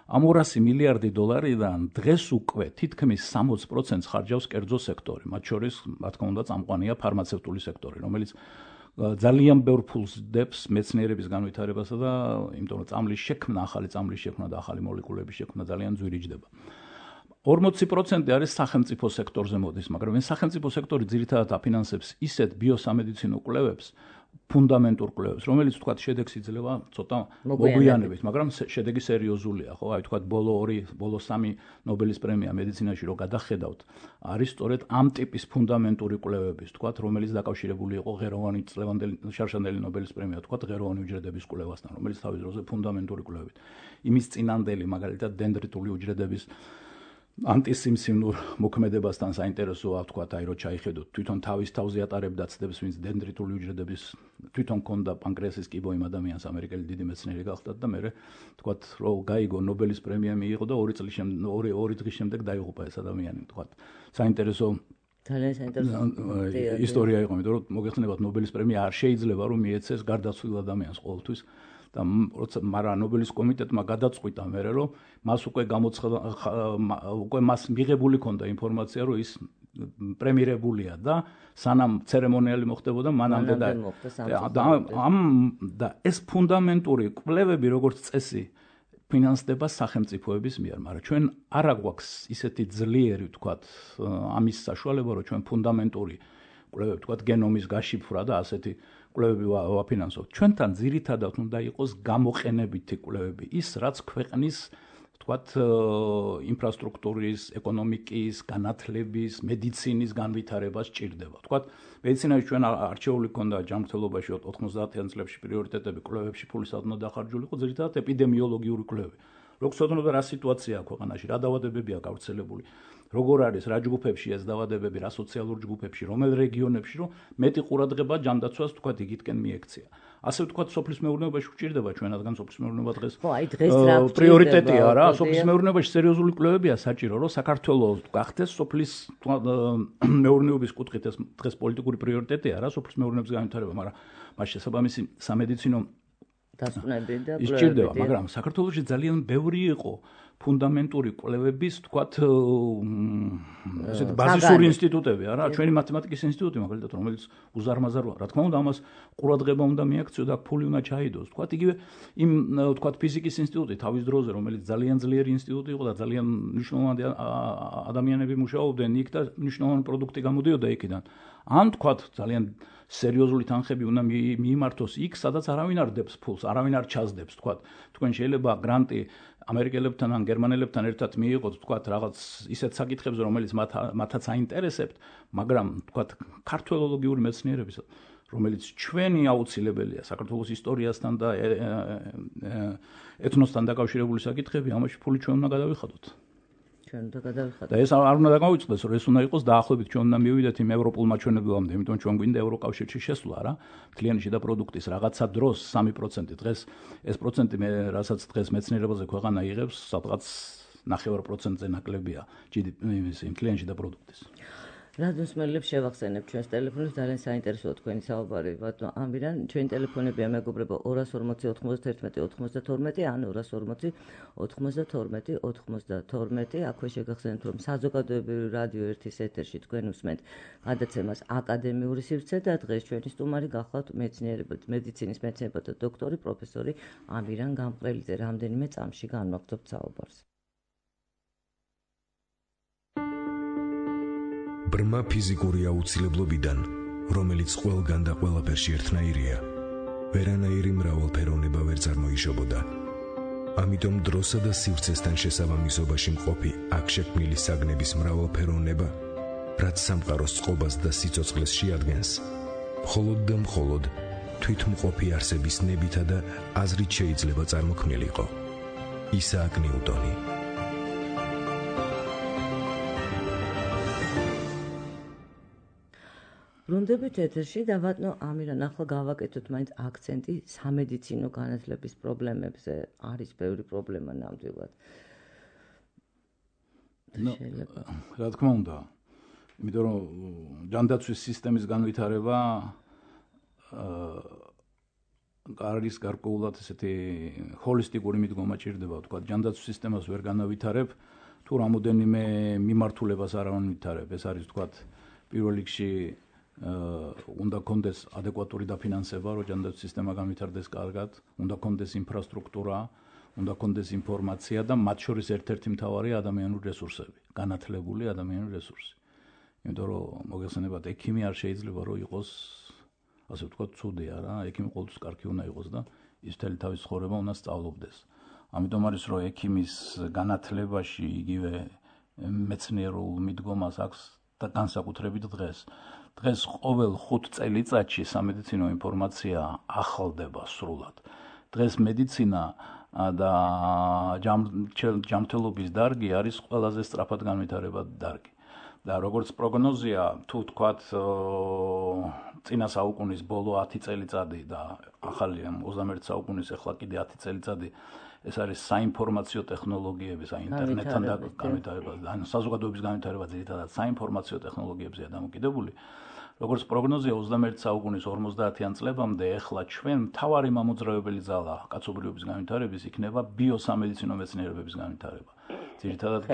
ამ 200 მილიარდი დოლარიდან დღეს უკვე თითქმის 60%-ს ხარჯავს კერძო სექტორი, მათ შორის, რა თქმა უნდა, წამყვანია ფარმაცევტული სექტორი, რომელიც ძალიან ბევრ ფულს დებს მეცნიერების განვითარებასა და იმიტომ რომ წამლის შექმნა, ახალი წამლის შექმნა და ახალი მოლეკულების შექმნა ძალიან ძვირიჯდება. 40% არის სახელმწიფო სექტორზე მოდის, მაგრამ ეს სახელმწიფო სექტორი ძირითადად აფინანსებს ისეთ ბიოსამედიცინო კვლევებს, ფუნდამენტურ კვლევებს, რომელიც თქვათ შედეგს იძლევა ცოტა მოგვიანებით, მაგრამ შედეგი სერიოზულია, ხო? აი თქვათ ბოლო 3 ნობელის პრემია მედიცინაში რო გადახედავთ, არის სწორედ ამ ტიპის ფუნდამენტური კვლევების, თქვათ, რომელიც დაკავშირებული იყო ღეროვანი წლევანდელი შარშანდელი ნობელის პრემია, თქვათ, ღეროვანი უჯრედების კვლევასთან, რომელიც თავის დროზე ფუნდამენტური კვლევით. იმის წინანდელი, მაგალითად, დენდრიტული უჯრედების ანტისიმსივნურ მოქმედებასთან საინტერესოა, თქვათ, აი რო ჩაიხედოთ, თვითონ თავის თავზე ატარებდა ცდებს, ვინც დენდრიტული უჯრედების თვითონ ქონდა პანკრეასის კიბო იმ ადამიანს, ამერიკელი დიდი მეცნიერი გახდა და მე თქვათ, რო გაიგო ნობელის პრემია მიიღო და 2 დღის შემდეგ დაიღუპა ეს ადამიანი, თქვათ. საინტერესო ძალიან საინტერესო ისტორია იყო, იმიტომ რომ მოგეხსენებათ ნობელის პრემია არ შეიძლება რომ მიეცეს გარდაცვლილ ადამიანს ყოველთვის. და მაგრამ ნობელის კომიტეტმა გადაწყვიტა მერე რომ მას უკვე უკვე მას მიღებული ქონდა ინფორმაცია რომ ის პრემირებულია და სანამ ცერემონიალი მოხდებოდა მანამდე და ეს ფუნდამენტური კვლევები როგორც წესი ფინანსდება სახელმწიფოების მიერ, მაგრამ ჩვენ არ აგვაქვს ისეთი ძლიერი ვთქვათ ამის საშუალება რომ ჩვენ ფუნდამენტური კვლევები ვთქვათ გენომის გაშიფრვა და ასეთი კვლევები ვაფინანსოთ. ჩვენთან ძირითადად უნდა იყოს გამოყენებითი კვლევები, ის რაც ქვეყნის ვთქვათ ინფრასტრუქტურის, ეკონომიკის, განათლების, მედიცინის განვითარებას სჭირდება. ვთქვათ, მედიცინაში ჩვენ არჩეული ქონდა ჯანმრთელობაში 90-იან წლებში პრიორიტეტები კვლევებში ფული სად უნდა დახარჯულიყო, ძირითადად ეპიდემიოლოგიური კვლევები. რო გცნობთ რა სიტუაციაა ქვეყანაში, რა დაავადებებია გავრცელებული, როგორ არის რა ჯგუფებში ეს დაავადებები, რა სოციალურ ჯგუფებში, რომელ რეგიონებში, რომ მეტი ყურადღება ჯანდაცვას თქვათ იგითკენ მიექცია. ასე ვთქვათ, სოფლის მეურნეობაში გვჭირდება ჩვენ, რადგან სოფლის მეურნეობა დღეს პრიორიტეტია რა, სოფლის მეურნეობაში სერიოზული კვლევებია საჭირო, რომ საქართველოს გახდეს სოფლის მეურნეობის კუთხით ეს დღეს პოლიტიკური პრიორიტეტია რა, სოფლის მეურნეობის განვითარება, მაგრამ მას შესაბამისი სამედიცინო დასკვნები და კვლევები, მაგრამ საქართველოში ძალიან ბევრი იყო ფუნდამენტური კვლევების, თქვათ, ესეთი ბაზისური ინსტიტუტები, არა, ჩვენი მათემატიკის ინსტიტუტი, მაგალითად, რომელიც უზარმაზაროა. რა თქმა უნდა, ამას ყურადღება უნდა მიაქციო და ფული უნდა ჩაიდოს. თქვათ, იგივე იმ, თქვათ, ფიზიკის ინსტიტუტი თავის დროზე, რომელიც ძალიან ძლიერი ინსტიტუტი იყო და ძალიან მნიშვნელოვანი ადამიანები მუშაობდნენ იქ და მნიშვნელოვანი პროდუქტი გამოდიოდა იქიდან. ან თქვათ, ძალიან სერიოზული თანხები უნდა მიიმართოს იქ, სადაც არავინ არ დებს ფულს, არავინ არ ჩასდებს, თქვათ. თქვენ შეიძლება გრანტი ამერიკელებთან ან გერმანელებთან ერთად მიიღოთ, თქვათ, რაღაც ისეთ საკითხებზე, რომელიც მათაც აინტერესებთ, მაგრამ, თქვათ, ქართველოლოგიური მეცნიერების, რომელიც ჩვენი აუცილებელია საქართველოს ისტორიასთან და ეთნოსთან დაკავშირებული საკითხები, ამაში ფული ჩვენ უნდა გადავიხადოთ. და ეს არ უნდა დაგავიწყდეს, რომ ეს უნდა იყოს დაახლოებით ჩვენ უნდა მივიდეთ იმ ევროპულ მაჩვენებლებამდე, იმიტომ ჩვენ გვინდა ევროკავშირში შესვლა რა, მთლიანი შიდა პროდუქტის რაღაცა დროს 3% დღეს ეს პროცენტი მე რასაც დღეს მეცნიერებაზე ქვეყანა იღებს, სადღაც 9% ნაკლებია GDP-ის მთლიანი შიდა პროდუქტის. რადიოსმენელებს შევახსენებ ჩვენს ტელეფონებს, ძალიან საინტერესოა თქვენი საუბარი, ბატონო ამირან. ჩვენი ტელეფონებია მეგობრებო 240 91 92 ან 240 92 92. აქვე შეგახსენებთ, რომ საზოგადოებრივი რადიო 1-ის ეთერში თქვენ უსმენთ გადაცემას აკადემიური სივრცე და დღეს ჩვენი სტუმარი გახლავთ მედიცინის მეცნიერებათა დოქტორი პროფესორი ამირან გამყრელიძე. რამდენიმე წამში განვაგრძობთ საუბარს. ბრმა ფიზიკური აუცილებლობიდან, რომელიც ყველგან და ყველაფერში ერთნაირია, ვერანაირი მრავალფეროვნება ვერ წარმოიშობოდა. ამიტომ დროსა და სივრცესთან შესაბამისობაში მყოფი აქ შექმნილი საგნების მრავალფეროვნება, რაც სამყაროს წყობას და სიცოცხლეს შეადგენს, მხოლოდ და მხოლოდ თვითმყოფი არსების ნებითა და აზრით შეიძლება წარმოქმნილიყო. ისააკ ნიუტონი. ბრუნდებით ეთერში და ბატონო ამირან, ახლა გავაკეთოთ მაინც აქცენტი სამედიცინო განათლების პრობლემებზე. არის ბევრი პრობლემა ნამდვილად. რა თქმა უნდა, იმიტომ რომ ჯანდაცვის სისტემის განვითარება არის გარკვეულად ესეთი ჰოლისტიკური მიდგომა ჭირდება, თქვა, ჯანდაცვის სისტემას ვერ განავითარებ, თუ რამოდენიმე მიმართულებას არ ავითარებ. ეს არის, თქვა, პირველ რიგში უნდა კონდეს ადეკვატური დაფინანსება, რომ ჯანდაცვის სისტემა განვითარდეს კარგად, უნდა კონდეს ინფრასტრუქტურა, უნდა კონდეს ინფორმაცია და მათ შორის ერთ-ერთი მთავარია ადამიანური რესურსები, განათლებული ადამიანური რესურსი. იმიტომ რომ მოგეხსენებათ, ექიმი არ შეიძლება რომ იყოს ასე ვთქვათ, ცუდი არა, ექიმი ყოველთვის კარგი უნდა იყოს და ის მთელი თავის ცხოვრება უნდა სწავლობდეს. ამიტომ არის რომ ექიმის განათლებაში იგივე მეცნიერულ მიდგომას აქვს და განსაკუთრებით დღეს. დღეს ყოველ 5 წელიწადში სამედიცინო ინფორმაცია ახლდება სრულად. დღეს მედიცინა და ჯანმრთელობის დარგი არის ყველაზე სწრაფად განვითარებადი დარგი. და როგორც პროგნოზია, თუ თქვათ წინა საუკუნის ბოლო 10 წელიწადი და ახალი 21 საუკუნის ახლა კიდე 10 წელიწადი ეს არის საინფორმაციო ტექნოლოგიების, ინტერნეტთან და განვითარება, ან საზოგადოების განვითარება ძირითადად საინფორმაციო ტექნოლოგიებზეა დამოკიდებული. როგორც პროგნოზია 21 საუკუნის 50-იან წლებამდე ახლა ჩვენ მთავარი მამოძრავებელი ძალა კაცობრიობის განვითარების იქნება ბიოსამედიცინო მეცნიერებების განვითარება. ძირითადად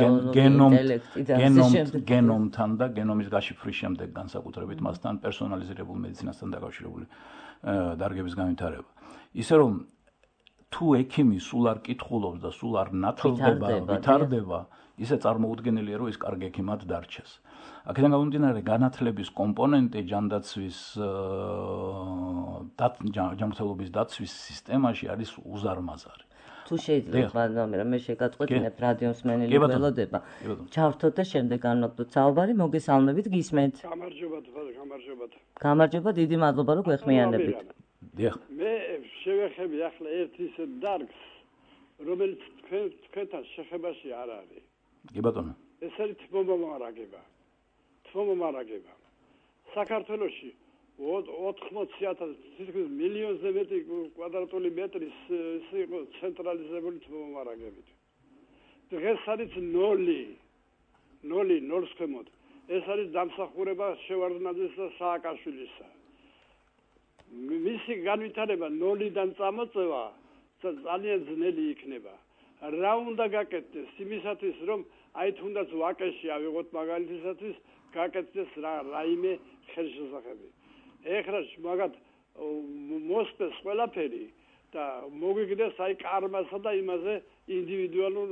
გენომთან და გენომის გაშიფვრის შემდეგ განსაკუთრებით მასთან პერსონალიზირებულ მედიცინასთან დაკავშირებული დარგების განვითარება. ისე რომ თუ ექიმი სულ არ კითხულობს და სულ არ ნათლდება, ვითარდება, ისე წარმოუდგენელია, რომ ის კარგი ექიმად დარჩეს. აქედან გამომდინარე, განათლების კომპონენტი ჯანდაცვის ჯანმრთელობის დაცვის სისტემაში არის უზარმაზარი. თუ შეიძლება ბატონო, მე შეგაწყვეტინებ რადიოს მენელი ველოდება. ჩავრთოთ და შემდეგ განვაგდოთ საუბარი, მოგესალმებით, გისმენთ. გამარჯობა, დიდი მადლობა, რომ გვეხმიანებით. მე შევეხები ახლა ერთ ის დარგს, რომელიც თქვენთან შეხებაში არ არის. კი ბატონო. ეს არის თმომომარაგება. საქართველოში 80,000 მილიონზე მეტი კვადრატული მეტრის იყო ცენტრალიზებული თმომომარაგებით. დღეს არის 0 ქვემოთ. ეს არის დამსახურება შევარდნაძის და სააკაშვილისა. მისი განვითარება 0-დან წამოწევა ძალიან ძნელი იქნება. რა უნდა გაკეთდეს იმისათვის, რომ აი თუნდაც ვაკეში ავიღოთ მაგალითისათვის, გაკეთდეს რაიმე ხელშესახები. ეხლა მაგათ მოსწეს ყველაფერი და მოგვიგდეს აი კარმასა და იმაზე ინდივიდუალურ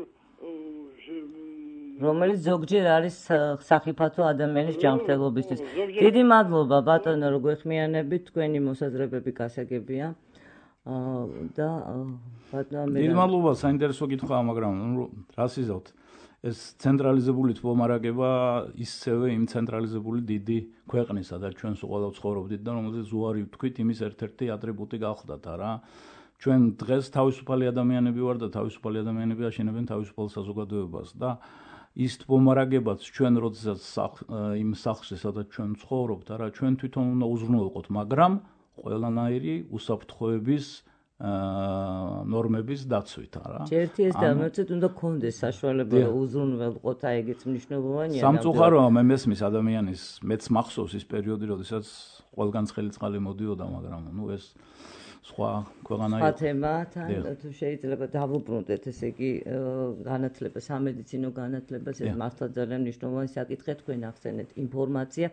რომელიც ზოგჯერ არის სახიფათო ადამიანის ჯანმრთელობისთვის. დიდი მადლობა ბატონო, რომ გვეხმიანებით, თქვენი მოსაზრებები გასაგებია. და ბატონო დიდი მადლობა, საინტერესო კითხვაა, მაგრამ რას იზავთ? ეს ცენტრალიზებული თმომარაგება ისევე იმ ცენტრალიზებული დიდი ქვეყნისა და ჩვენ სულ ცხოვრობდით და რომელზეც უარი ვთქვით, იმის ერთ-ერთი ატრიბუტი გახლდათ, არა? ჩვენ დღეს თავისუფალი ადამიანები ვარ და თავისუფალი ადამიანები აშენებენ თავისუფალ საზოგადოებას და ის თმომარაგებაც ჩვენ როდესაც იმ სახლში, სადაც ჩვენ ცხოვრობთ, არა, ჩვენ თვითონ უნდა უზრუნველყოთ, მაგრამ ყველანაირი უსაფრთხოების ნორმების დაცვით, არა? ერთი ეს დამოწეთ უნდა კონდეს საშუალება უზრუნველყოთ, აი ეგეც მნიშვნელოვანია. სამწუხაროა, მე მესმის ადამიანის, მეც მახსოვს ის პერიოდი, როდესაც ყველგან ცხელი წყალი მოდიოდა, მაგრამ ეს სხვა ქვეყანა იყო. თემა, თუ შეიძლება დავუბრუნდეთ, ესე იგი, განათლება, სამედიცინო განათლება, ეს მართლა ძალიან მნიშვნელოვანი საკითხია, თქვენ ახსენეთ ინფორმაცია,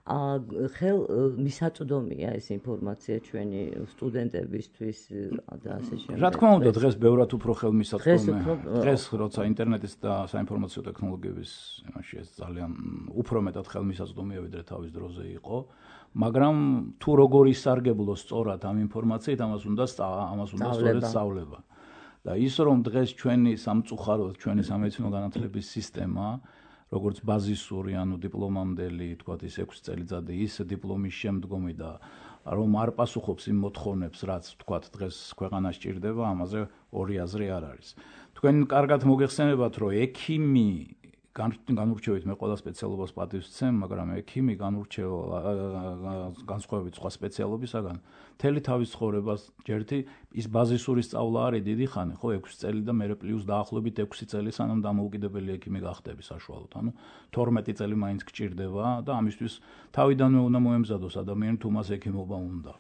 მისაწვდომია ეს ინფორმაცია ჩვენი სტუდენტებისთვის და ასე შემდეგ. რა თქმა უნდა, დღეს ბევრად უფრო ხელმისაწვდომია. დღეს როცა ინტერნეტის და საინფორმაციო ტექნოლოგიების იმაში ეს ძალიან უფრო მეტად ხელმისაწვდომია, ვიდრე თავის დროზე იყო. მაგრამ თუ როგორ ისარგებლო სწორად ამ ინფორმაციით, ამას უნდა სწორედ სწავლება. და ის რომ დღეს ჩვენი სამწუხაროდ ჩვენი სამედიცინო განათლების სისტემა, როგორც ბაზისური, ანუ დიპლომამდელი, თქვათ ის 6 წელიწადი, ის დიპლომის შემდგომი და რომ არ პასუხობს იმ მოთხოვნებს, რაც თქვათ დღეს ქვეყანას ჭირდება, ამაზე ორი აზრი არ არის. თქვენ კარგად მოგეხსენებათ, რომ ექიმი განურჩევით მე ყველა სპეციალობას პატივს ვცემ, მაგრამ ექიმი განსხვავებით სხვა სპეციალობისაგან, მთელი თავის ცხოვრებას ჯერთი ის ბაზისური სწავლა არის დიდი ხანი, ხო, 6 წელი და მე პლუს დაახლოებით 6 წელი სანამ დამოუკიდებელი ექიმი გახდები საშუალოდ, ანუ 12 წელი მაინც გჭირდება და ამისთვის თავიდანვე უნდა მოემზადოს ადამიანი თუ მას ექიმობა უნდა.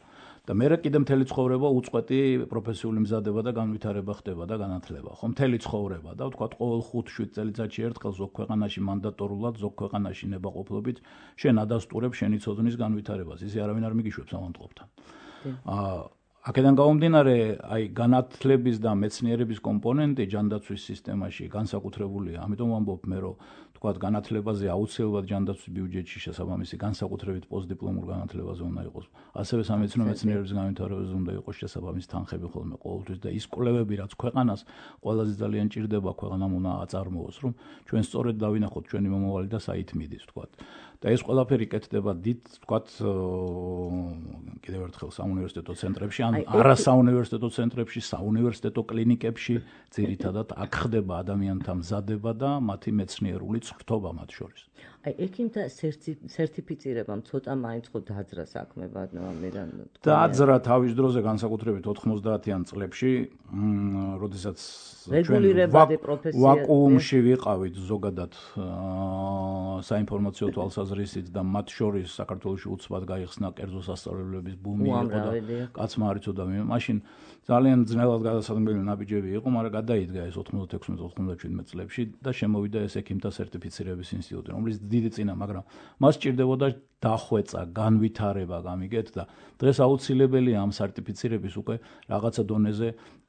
და მე კიდე მთელი ცხოვრება უწყვეტი პროფესიული მზადება და განვითარება ხდება და განათლება. ხო, მთელი ცხოვრება და ვთქვათ, ყოველ 5-7 წელიწადში ერთხელ ზოგ ქვეყანაში მანდატორულად, ზოგ ქვეყანაში ნებაყოფლობით შენ ადასტურებ შენი ცოდნის განვითარებას. ისე არავინ არ მიგიშვებს ავადმყოფთან. აქედან გამომდინარე, აი განათლების და მეცნიერების კომპონენტი ჯანდაცვის სისტემაში განსაკუთრებულია. ამიტომ ვამბობ მე, რომ თქვათ განათლებაზე აუცილებლად ჯანდაცვის ბიუჯეტში შესაბამისი განსაკუთრებით პოსტდიპლომურ განათლებაზე უნდა იყოს. ასევე სამეცნიერო მეცნიერების განვითარებაზე უნდა იყოს შესაბამისი თანხები ხოლმე ყოველთვის და ის კვლევები, რაც ქვეყანას ყველაზე ძალიან ჭირდება, ქვეყანამ უნდა აწარმოოს, რომ ჩვენ სწორედ დავინახოთ ჩვენი მომავალი და საით მიდის, თქვათ. და ეს ყველაფერი კეთდება დიდ, თქვათ, კიდევ ერთხელ საუნივერსიტეტო ცენტრებში, ან არასაუნივერსიტეტო ცენტრებში, საუნივერსიტეტო კლინიკებში, ძირითადად აქ ხდება ადამიანთა მზადება და მათი მეცნიერული ხრთობა მათ შორის. აი, ექიმთა სერტიფიცირებამ ცოტა მაინც ხო დაძრა საქმე ამიდან. დაძრა თავის დროზე განსაკუთრებით 90-იან წლებში, როდესაც რეგულირებადი პროფესია ვაკუუმში ვიყავით ზოგადად საინფორმაციო თვალსაზრისით და მათ შორის საქართველოში უცბად გაიხსნა კერძო სასწავლებლების ბუმი იყო და კაცმა არ იცოდა მაშინ ძალიან ძნელად გადასადგმელი ნაბიჯები იყო, მაგრამ გადაიდგა ეს 96-97 წლებში და შემოვიდა ეს ექიმთა სერტიფიცირების ინსტიტუტი, რომელიც დიდი წინა, მაგრამ მას სჭირდებოდა დახვეწა, განვითარება, გამიგეთ და დღეს აუცილებელია ამ სერტიფიცირების უკვე რაღაცა დონეზე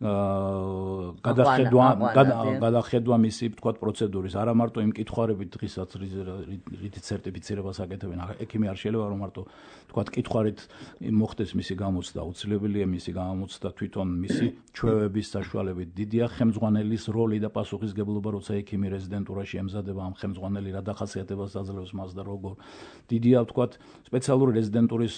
გადახედვა მისი, თქვათ, პროცედურის, არა მარტო იმ კითხვარებით დღისაც რითიც სერტიფიცირებას აკეთებენ, ექიმი არ შეიძლება რომ მარტო, თქვათ, კითხვარით მოხდეს მისი გამოცდა, აუცილებელია მისი გამოცდა თვითონ მისი ჩვევების საშუალებით. დიდია ხელმძღვანელის როლი და პასუხისგებლობა, როცა ექიმი რეზიდენტურაში ემზადება, ამ ხელმძღვანელი რა დახასიათებას აძლევს მას და როგორ. დიდია, თქვათ, სპეციალური რეზიდენტურის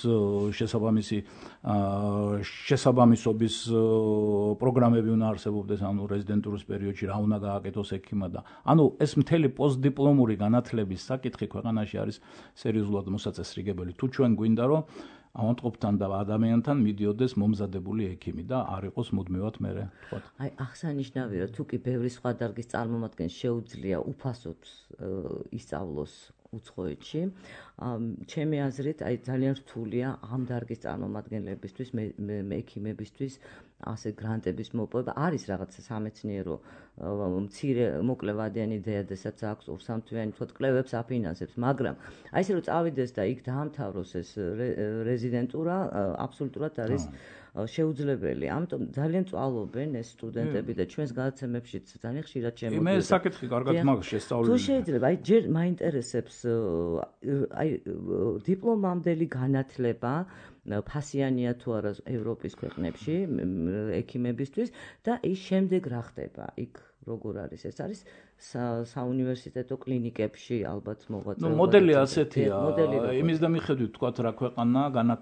შესაბამისობის პროგრამები უნდა არსებობდეს, ანუ რეზიდენტურის პერიოდში რა უნდა გააკეთოს ექიმმა და ანუ ეს მთელი პოსტდიპლომური განათლების საკითხი ქვეყანაში არის სერიოზულად მოსაწესრიგებელი. თუ ჩვენ გვინდა რომ ავადმყოფთან და ადამიანთან მიდიოდეს მომზადებული ექიმი და არ იყოს მუდმივად მერე, თქვათ. აი, აღსანიშნავია, თუ კი ბევრი სხვა დარგის წარმომადგენლს შეუძლია უფასოდ ისწავლოს უცხოეთში, ჩემი აზრით, აი ძალიან რთულია ამ დარგის წარმომადგენლებისთვის, ექიმებისთვის ასე გრანტების მოპოვება. არის რაღაცა სამეცნიერო მცირე მოკლევადიანი იდეა, დესაც აქვს ორსამთვიანი კვლევებს აფინანსებს, მაგრამ აი ესე რომ წავიდეს და იქ დაამთავროს ეს რეზიდენტურა, აბსოლუტურად არის შეუძლებელი. ამიტომ ძალიან წვალობენ ეს სტუდენტები და ჩვენს გადაცემებშიც ძალიან ხშირად შემოდიოდნენ. მე საკითხი კარგად მაგ შესწავლილი. თუ შეიძლება, აი ჯერ მაინტერესებს აი დიპლომამდელი განათლება ფასიანია თუ არა ევროპის ქვეყნებში ექიმებისთვის და ის შემდეგ რა ხდება? იქ როგორ არის? ეს არის საუნივერსიტეტო კლინიკებში ალბათ მოღვაწეობა. მოდელი ასეთია. იმის და მიხედვით, თქვათ, რა ქვეყანა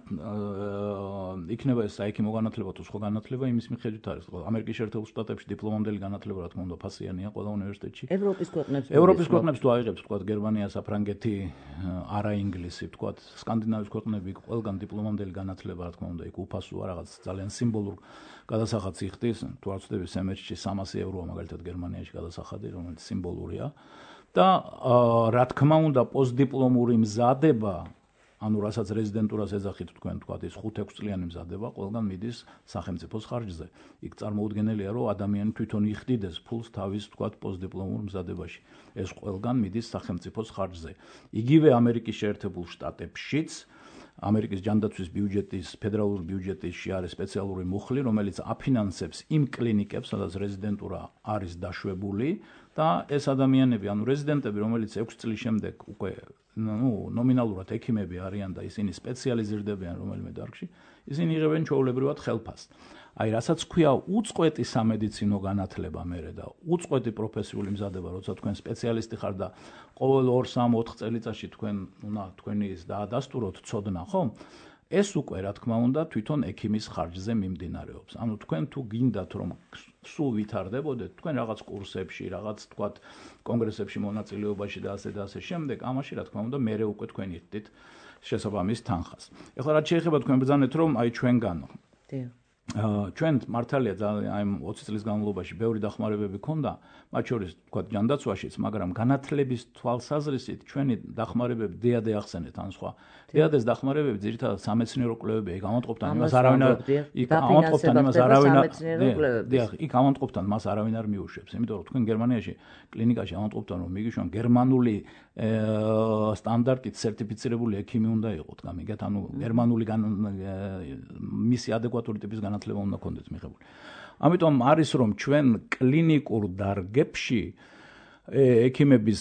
იქნება ეს საექიმო განათლება თუ სხვა განათლება, იმის მიხედვით არის. ამერიკის შეერთებულ შტატებში დიპლომამდელი განათლება, რა თქმა უნდა, ფასიანია ყველა უნივერსიტეტში. ევროპის ქვეყნებს თუ აიღებს, თქვათ, გერმანია, საფრანგეთი, არა ინგლისი, თქვათ, სკანდინავიის ქვეყნები, ყველგან დიპლომამდელი განათლება, რა თქმა უნდა, იქ უფასოა, რაღაც ძალიან სიმბოლურ გადასახადს იხდის, თუ არ ვცდები სემესტრში 300 ევროა მაგალითად გერმანიაში გადასახადი, რომელიც სიმბოლურია და რა თქმა უნდა პოსტდიპლომური მზადება, ანუ რასაც რეზიდენტურას ეძახით თქვენ, თქვათ, ის 5-6 წლიანი მზადება ყველგან მიდის სახელმწიფოს ხარჯზე. იქ წარმოუდგენელია, რომ ადამიანი თვითონ იხდიდეს ფულს თავის, თქვათ, პოსტდიპლომურ მზადებაში. ეს ყველგან მიდის სახელმწიფოს ხარჯზე. იგივე ამერიკის შეერთებულ შტატებშიც ამერიკის ჯანდაცვის ბიუჯეტის, ფედერალური ბიუჯეტში არის სპეციალური მუხლი, რომელიც აფინანსებს იმ კლინიკებს, სადაც რეზიდენტურა არის დაშვებული და ეს ადამიანები, ანუ რეზიდენტები, რომელიც 6 წლის შემდეგ უკვე ნომინალურად ექიმები არიან და ისინი სპეციალიზირდებიან რომელიმე დარგში, ისინი იღებენ ჩვეულებრივად ხელფასს. აი, რასაც ქვია უწყვეტი სამედიცინო განათლება მერე და უწყვეტი პროფესიული მზადება, როცა თქვენ სპეციალისტი ხარ და ყოველ 2-3-4 წელიწადში თქვენი ის დაადასტუროთ ცოდნა, ხო? ეს უკვე, რა თქმა უნდა, თვითონ ექიმის ხარჯზე მიმდინარეობს. ანუ თქვენ თუ გინდათ რომ სულ ვითარდებოდეთ, თქვენ რაღაც კურსებში, რაღაც, თქვათ, კონგრესებში მონაწილეობაში და ასე და ასე შემდეგ, ამაში, რა თქმა უნდა, მერე უკვე თქვენ იხდით შესაბამის თანხას. ეხლა რაც შეიძლება თქვენ ბრძანეთ რომ აი ჩვენგან ჩვენ მართალია ძალიან აი 20 წლის განმავლობაში ბევრი დახმარებები ქონდა, მათ შორის თქვა ჯანდაცვაშიც, მაგრამ განათლების თვალსაზრისით ჩვენი დახმარებები დიადე ახსენეთ ან სხვა. დიადეს დახმარებები ძირითადად სამეცნიერო კვლევებია, იქ ამონტყოფთან იმას არავინ არ მიუშვებს, იმიტომ რომ თქვენ გერმანიაში კლინიკაში ამონტყოფთან რომ მიგიშვან გერმანული სტანდარტით სერტიფიცირებული ექიმი უნდა იყოთ, გამიგეთ, ანუ გერმანული მისი ადეკვატური ტიპის განათლება უნდა გქონდეთ მიღებული. ამიტომ არის რომ ჩვენ კლინიკურ დარგებში ექიმების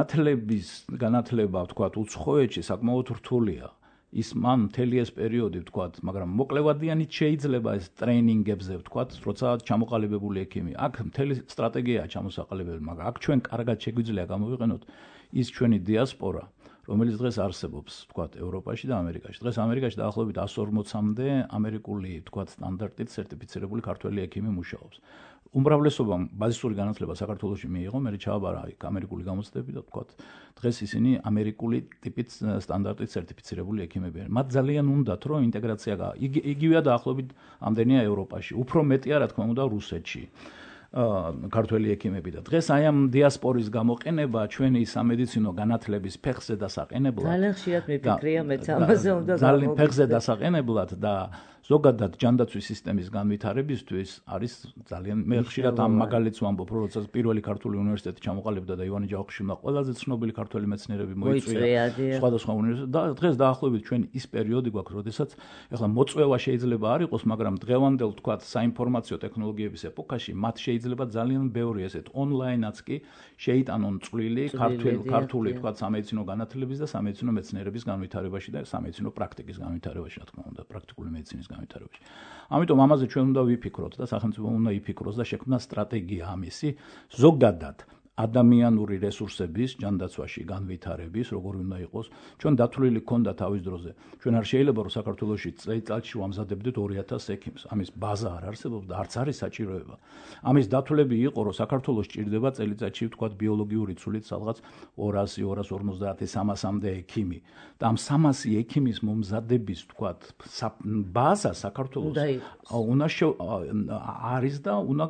განათლება თქვათ უცხოეთში საკმაოდ რთულია. ის მან მთელი ეს პერიოდი ვთქვათ, მაგრამ მოკლევადიანით შეიძლება ეს ტრეინინგებზე ვთქვათ, როცა ჩამოყალიბებული ექიმი. აქ მთელი სტრატეგიაა ჩამოსაყალიბებელი, მაგრამ აქ ჩვენ კარგად შეგვიძლია გამოვიყენოთ ის ჩვენი დიასპორა, რომელიც დღეს არსებობს, ვთქვათ, ევროპაში და ამერიკაში. დღეს ამერიკაში დაახლოებით 140-მდე ამერიკული, ვთქვათ, სტანდარტით სერტიფიცირებული ქართველი ექიმი მუშაობს. უმრავლესობამ ბაზისური განათლება საქართველოში მიიღო, მე ჩააბარა იქ ამერიკული გამოცდები და ვთქვათ, დღეს ისინი ამერიკული ტიპით სტანდარტით სერტიფიცირებული ექიმები არიან. მათ ძალიან უნდათ, რომ ინტეგრაცია იგივეა დაახლოებით ამდენია ევროპაში, უფრო მეტია, რა თქმა უნდა, რუსეთში. ქართველი ექიმები და დღეს აი ამ დიასპორის გამოყენება ჩვენი სამედიცინო განათლების ფეხზე დასაყენებლად ძალიან ხშირად მიფიქრია მეც ამაზე უნდა ძალიან ფეხზე დასაყენებლად და ზოგადად ჯანდაცვის სისტემის განვითარებისთვის არის ძალიან მე ხშირად ამ მაგალითს ვამბობ, რომ როცა პირველი ქართული უნივერსიტეტი ჩამოყალიბდა და ივანე ჯავახიშვილმა ყველაზე ცნობილი ქართველი მეცნიერები მოიწვია სხვადასხვა უნივერსიტეტში და დღეს დაახლოებით ჩვენ ის პერიოდი გვაქვს, როდესაც ეხლა მოწვევა შეიძლება არ იყოს, მაგრამ დღევანდელ თქვათ საინფორმაციო ტექნოლოგიების ეპოქაში მათ შეიძლება ძალიან ბევრი ესეთ ონლაინაც კი შეიტანონ წვლილი ქართული თქვათ სამედიცინო განათლების და სამედიცინო მეცნიერების განვითარებაში და სამედიცინო პრაქტიკის განვითარებაში, რა თქმა უნდა, პრაქტიკული მედიცინის განვითარებაში. ამიტომ ამაზე ჩვენ უნდა ვიფიქროთ და სახელმწიფო უნდა იფიქროს და შექმნას სტრატეგია ამისი ზოგადად ადამიანური რესურსების ჯანდაცვაში განვითარების, როგორი უნდა იყოს. ჩვენ დათვლილი გქონდა თავის დროზე. ჩვენ არ შეიძლება რომ საქართველოში წელიწადში ვამზადებდეთ 2000 ექიმს. ამის ბაზა არ არსებობს და არც არის საჭიროება. ამის დათვლები იყო რომ საქართველოს ჭირდება წელიწადში ვთქვათ ბიოლოგიური ცვლით სადღაც 200, 250, 300-მდე ექიმი. და ამ 300 ექიმის მომზადების ვთქვათ ბაზა საქართველოს არის და უნდა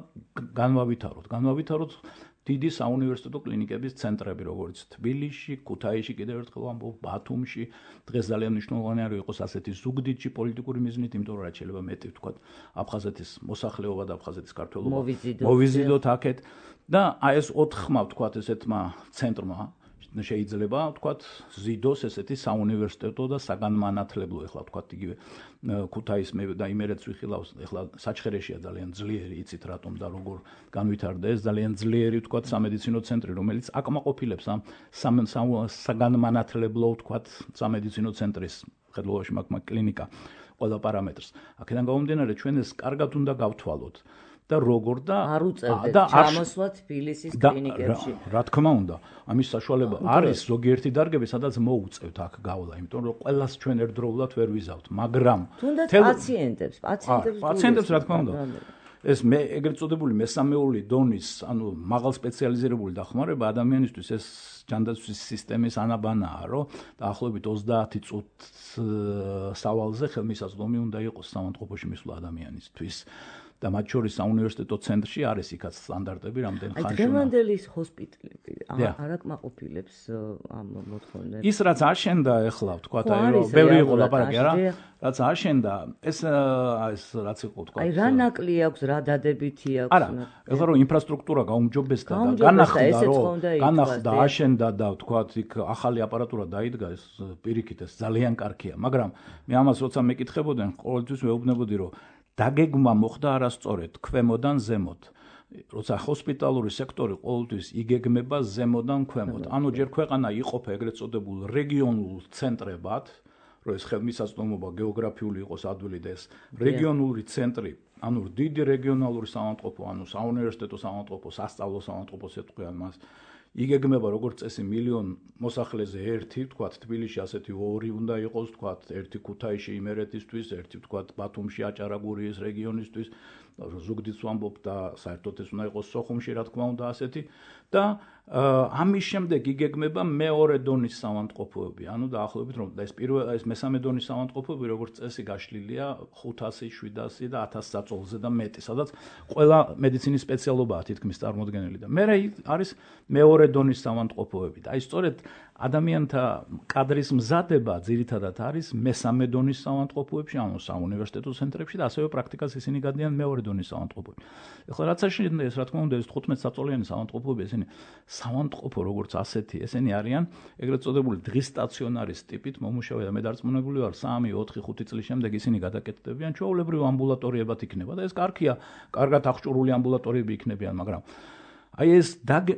განვავითაროთ დიდი საუნივერსიტეტო კლინიკების ცენტრები, როგორც თბილისში, ქუთაისში, კიდევ ერთხელ ვამბობ, ბათუმში, დღეს ძალიან მნიშვნელოვანი არის იყოს ასეთი ზუგდიდში პოლიტიკური მიზნით, იმიტომ რომ რაც შეიძლება მეტი ვთქვათ, აფხაზეთის მოსახლეობა და აფხაზეთის ქართველობა მოვიზიდოთ აქეთ და აი ეს 4 ხმა ვთქვათ ესეთმა ცენტრმა შეიძლება ვთქვათ ზიდოს ესეთი საუნივერსიტეტო და საგანმანათლებლო ეხლა ვთქვათ იგივე ქუთაის მე და იმერეთს ვიხილავს ეხლა საჩხერეშია ძალიან ძლიერი იცით რატომ და როგორ განვითარდა ეს ძალიან ძლიერი ვთქვათ სამედიცინო ცენტრი რომელიც აკმაყოფილებს ამ საგანმანათლებლო ვთქვათ სამედიცინო ცენტრის ხელოვანში მაგ კლინიკა ყველა პარამეტრს აქედან გამომდინარე ჩვენ ეს კარგად უნდა გავთვალოთ და როგორ და არ უწევდეთ ჩამოსვლა თბილისის კლინიკებში. რა თქმა უნდა, ამის საშუალება არის ზოგიერთი დარგები, სადაც მოუწევთ აქ გავლა, იმიტომ რომ ყველას ჩვენ ერთდროულად ვერ ვიზავთ, მაგრამ თუნდაც პაციენტებს რა თქმა უნდა. ეს ეგრეთ წოდებული მესამეული დონის, ანუ მაღალ სპეციალიზირებული დახმარება ადამიანისთვის ეს ჯანდაცვის სისტემის ანაბანაა, რომ დაახლოებით 30 წუთს სავალზე ხელმისაწვდომი უნდა იყოს სამონტყოფოში მისვლა ადამიანისთვის. და მათ შორის საუნივერსიტეტო ცენტრში არის იქაც სტანდარტები რამდენ ხანში. დღევანდელის ჰოსპიტალები არ აკმაყოფილებს ამ მოთხოვნებს. ის რაც აშენდა ეხლა ვთქვათ, აი რომ ბევრი იყო ლაპარაკი არა, რაც აშენდა, ეს რაც იყო ვთქვათ. აი რა ნაკლი აქვს, რა დადებითი აქვს. არა, ეხლა რომ ინფრასტრუქტურა გაუმჯობესდა და განახლდა, აშენდა და ვთქვათ, იქ ახალი აპარატურა დაიდგა, ეს პირიქით ეს ძალიან კარგია, მაგრამ მე ამას როცა მეკითხებოდნენ, ყოველთვის მეუბნებოდი რომ დაგეგმა მოხდა არასწორად ქვემოდან ზემოთ. როცა ჰოსპიტალური სექტორი ყოველთვის იგეგმება ზემოდან ქვემოთ. ანუ ჯერ ქვეყანა იყოფა ეგრეთ წოდებულ რეგიონულ ცენტრებად, რომ ეს ხელმისაწვდომობა გეოგრაფიული იყოს ადვილი და ეს რეგიონული ცენტრი, ანუ დიდი რეგიონალური საავადმყოფო, ანუ საუნივერსიტეტო საავადმყოფო, სასწავლო საავადმყოფოს ეთქვიან მას. იგეგმება როგორც წესი მილიონ მოსახლეზე ერთი, ვთქვათ, თბილისში ასეთი 2 უნდა იყოს, ვთქვათ, ერთი ქუთაისში იმერეთისთვის, ერთი ვთქვათ, ბათუმში აჭარაგურიის რეგიონისთვის ზუგდიდს ვამბობ და საერთოდ ეს უნდა იყოს სოხუმში, რა თქმა უნდა, ასეთი და ამის შემდეგ იგეგმება მეორე დონის საავადმყოფოები. ანუ დაახლოებით რომ ეს მესამე დონის საავადმყოფოები როგორც წესი გაშლილია 500, 700 და 1000 საწოლზე და მეტი, სადაც ყველა მედიცინის სპეციალობაა თითქმის წარმოდგენილი და მე არის მეორე დონის საავადმყოფოები და აი სწორედ ადამიანთა კადრის მზადება ძირითადად არის მესამე დონის საავადმყოფოებში, ანუ საუნივერსიტეტო ცენტრებში და ასევე პრაქტიკას ისინი გადიან მეორე დონის საავადმყოფოებში. ეხლა რაც შეეხება რა თქმა უნდა ეს 15 საწოლიანი საავადმყოფოები, ესენი საავადმყოფო როგორც ასეთი, ესენი არიან ეგრეთ წოდებული დღის სტაციონარის ტიპით მომუშავე და მე დარწმუნებული ვარ 3, 4, 5 წლის შემდეგ ისინი გადაკეთდებიან ჩვეულებრივ ამბულატორიებად იქნება და ეს კარგია, კარგად აღჭურვილი ამბულატორიები იქნებიან, მაგრამ აი ეს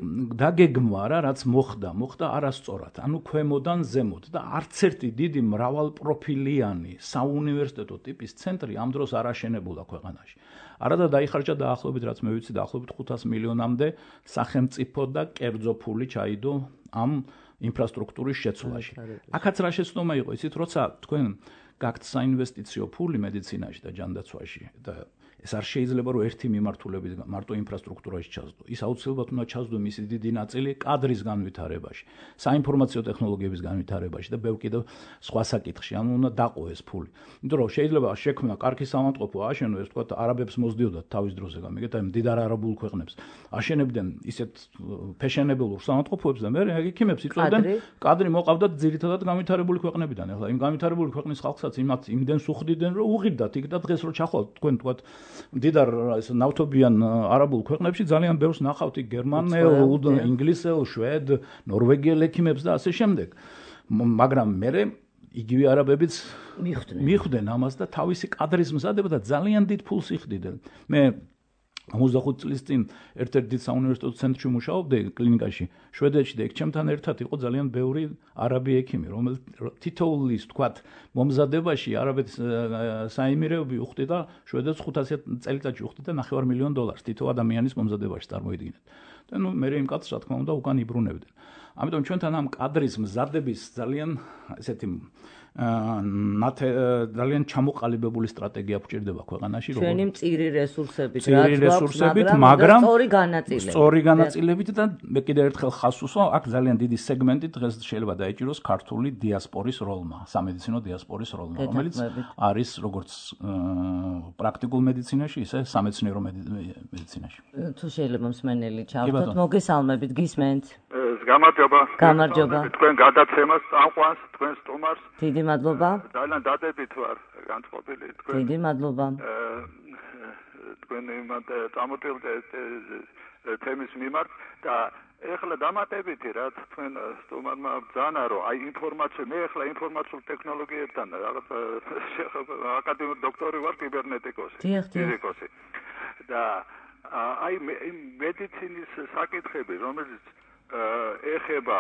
დაგეგმვა რა რაც მოხდა არასწორად, ანუ ქვემოდან ზემოთ და არც ერთი დიდი მრავალპროფილიანი საუნივერსიტეტო ტიპის ცენტრი ამ დროს არ აშენებულა ქვეყანაში. არადა დაიხარჯა დაახლოებით რაც მე ვიცი დაახლოებით 500 მილიონამდე სახელმწიფო და კერძო ფული ჩაიდო ამ ინფრასტრუქტურის შეცვლაში. აქაც რა შეცდომა იყო, იცით, როცა თქვენ გაქვთ საინვესტიციო ფული მედიცინაში და ჯანდაცვაში და ეს არ შეიძლება რომ ერთი მიმართულებით მარტო ინფრასტრუქტურაში ჩასდო. ის აუცილებლად უნდა ჩასდო მისი დიდი ნაწილი კადრის განვითარებაში, საინფორმაციო ტექნოლოგიების განვითარებაში და ბევრ კიდევ სხვა საკითხში. ანუ უნდა დაყო ეს ფული. იმიტომ რომ შეიძლება შექმნა კარგი საავადმყოფო აშენო, ეს თქვა არაბებს მოსდიოდათ თავის დროზე გამიგეთ, აი მდიდარ არაბულ ქვეყნებს. აშენებდნენ ისეთ ფეშენებელურ საავადმყოფოებს და მე ექიმებს იწვევდნენ კადრი მოყავდათ ძირითადად განვითარებული ქვეყნებიდან. ეხლა იმ განვითარებული ქვეყნის ხალხსაც იმდენს უხდიდნენ რომ უღირდათ იქ და დღეს რო ჩახვალთ თქვენ თქვა მდიდარ ნავთობიან არაბულ ქვეყნებში ძალიან ბევრს ნახავთ იქ გერმანელ, ინგლისელ, შვედ, ნორვეგიელ ექიმებს და ასე შემდეგ. მაგრამ მე იგივე არაბებიც მიხვდნენ ამას და თავისი კადრის მზადება და ძალიან დიდ ფულს იხდიდნენ. მე 25 წლის წინ ერთ-ერთ დიდ საუნივერსიტეტო ცენტრში მუშაობდი კლინიკაში შვედეთში და იქ ჩემთან ერთად იყო ძალიან ბევრი არაბი ექიმი, რომელიც თითოეული თქვათ მომზადებაში არაბეთის საიმირეები უხდიდა შვედეთს 500 წელიწადში უხდიდა $9 მილიონ თითო ადამიანის მომზადებაში წარმოიდგინეთ. და ნუ მე იმ კაცს რა თქმა უნდა უკან იბრუნებდნენ. ამიტომ ჩვენთან ამ კადრის მზადების ძალიან ესეთი ძალიან ჩამოყალიბებული სტრატეგია გვჭირდება ქვეყანაში, როგორ ჩვენი მწირი რესურსებით, მაგრამ სწორი განაწილებით და მე კიდევ ერთხელ ხაზს უსვამ, აქ ძალიან დიდი სეგმენტი დღეს შეიძლება დაეჭიროს ქართული დიასპორის როლმა, სამედიცინო დიასპორის როლმა, რომელიც არის როგორც პრაქტიკულ მედიცინაში, ისე სამეცნიერო მედიცინაში. თუ შეიძლება მსმენელი ჩავთოთ, მოგესალმებით, გისმენთ? გამარჯობა. თქვენ გადაცემას წამყვანს, თქვენ სტუმარს. დიდი მადლობა. ძალიან დადებით ვარ განწყობილი თქვენ. დიდი მადლობა. თქვენ იმათ წამოწევთ თემის მიმართ და ეხლა დამატებითი რაც თქვენ სტუმარმა ბრძანა რომ აი ინფორმაცია მე ეხლა ინფორმაციულ ტექნოლოგიებთან რაღაც აკადემიური დოქტორი ვარ კიბერნეტიკოსი. ფიზიკოსი. და აი მედიცინის საკითხები რომელიც ეხება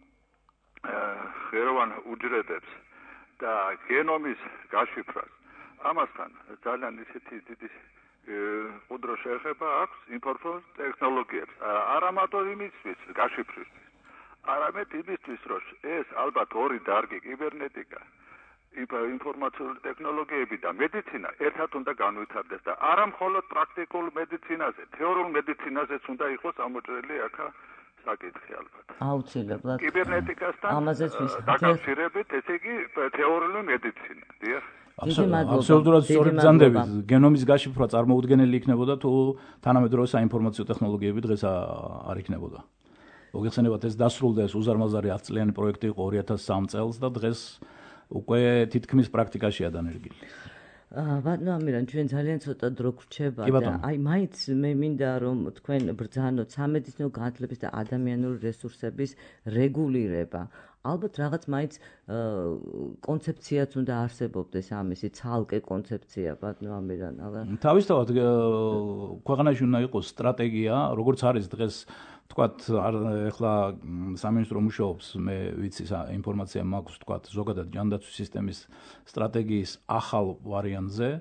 ღეროვან უჯრედებს და გენომის გაშიფრას. ამასთან ძალიან ისეთი დიდი ყუდრო შეეხება აქვს ინფორმაციულ ტექნოლოგიებს. არა მარტო იმისთვის გაშიფრისთვის, არამედ იმისთვის, რომ ეს ალბათ ორი დარგი კიბერნეტიკა, ინფორმაციული ტექნოლოგიები და მედიცინა ერთად უნდა განვითარდეს და არა მხოლოდ პრაქტიკულ მედიცინაზე, თეორიულ მედიცინაზეც უნდა იყოს ამოჭრილი აქა საკითხი ალბათ. აუცილებლად. კიბერნეტიკასთან ამაზეც დაკავშირებით, ესე იგი თეორიული მედიცინა. დიახ. აბსოლუტურად სწორი ბრძანდებით. გენომის გაშიფრვა წარმოუდგენელი იქნებოდა თუ თანამედროვე საინფორმაციო ტექნოლოგიები დღეს არ იქნებოდა. მოგეხსენებათ ეს დასრულდა ეს უზარმაზარი 10 წლიანი პროექტი იყო 2003 წელს და დღეს უკვე თითქმის პრაქტიკაშია დანერგილი. ბატონო ამირან, ჩვენ ძალიან ცოტა დრო გვრჩება და აი მაინც მე მინდა რომ თქვენ ბრძანოთ სამედიცინო განათლების და ადამიანური რესურსების რეგულირება. ალბათ რაღაც მაინც კონცეფციაც უნდა არსებობდეს ამისი ცალკე კონცეფცია ბატონო ამირან. თავისთავად ქვეყანაში უნდა იყოს სტრატეგია, როგორც არის დღეს თქვათ ეხლა სამინისტრო მუშაობს, მე ვიცი ინფორმაცია მაქვს თქვათ ზოგადად ჯანდაცვის სისტემის სტრატეგიის ახალ ვარიანტზე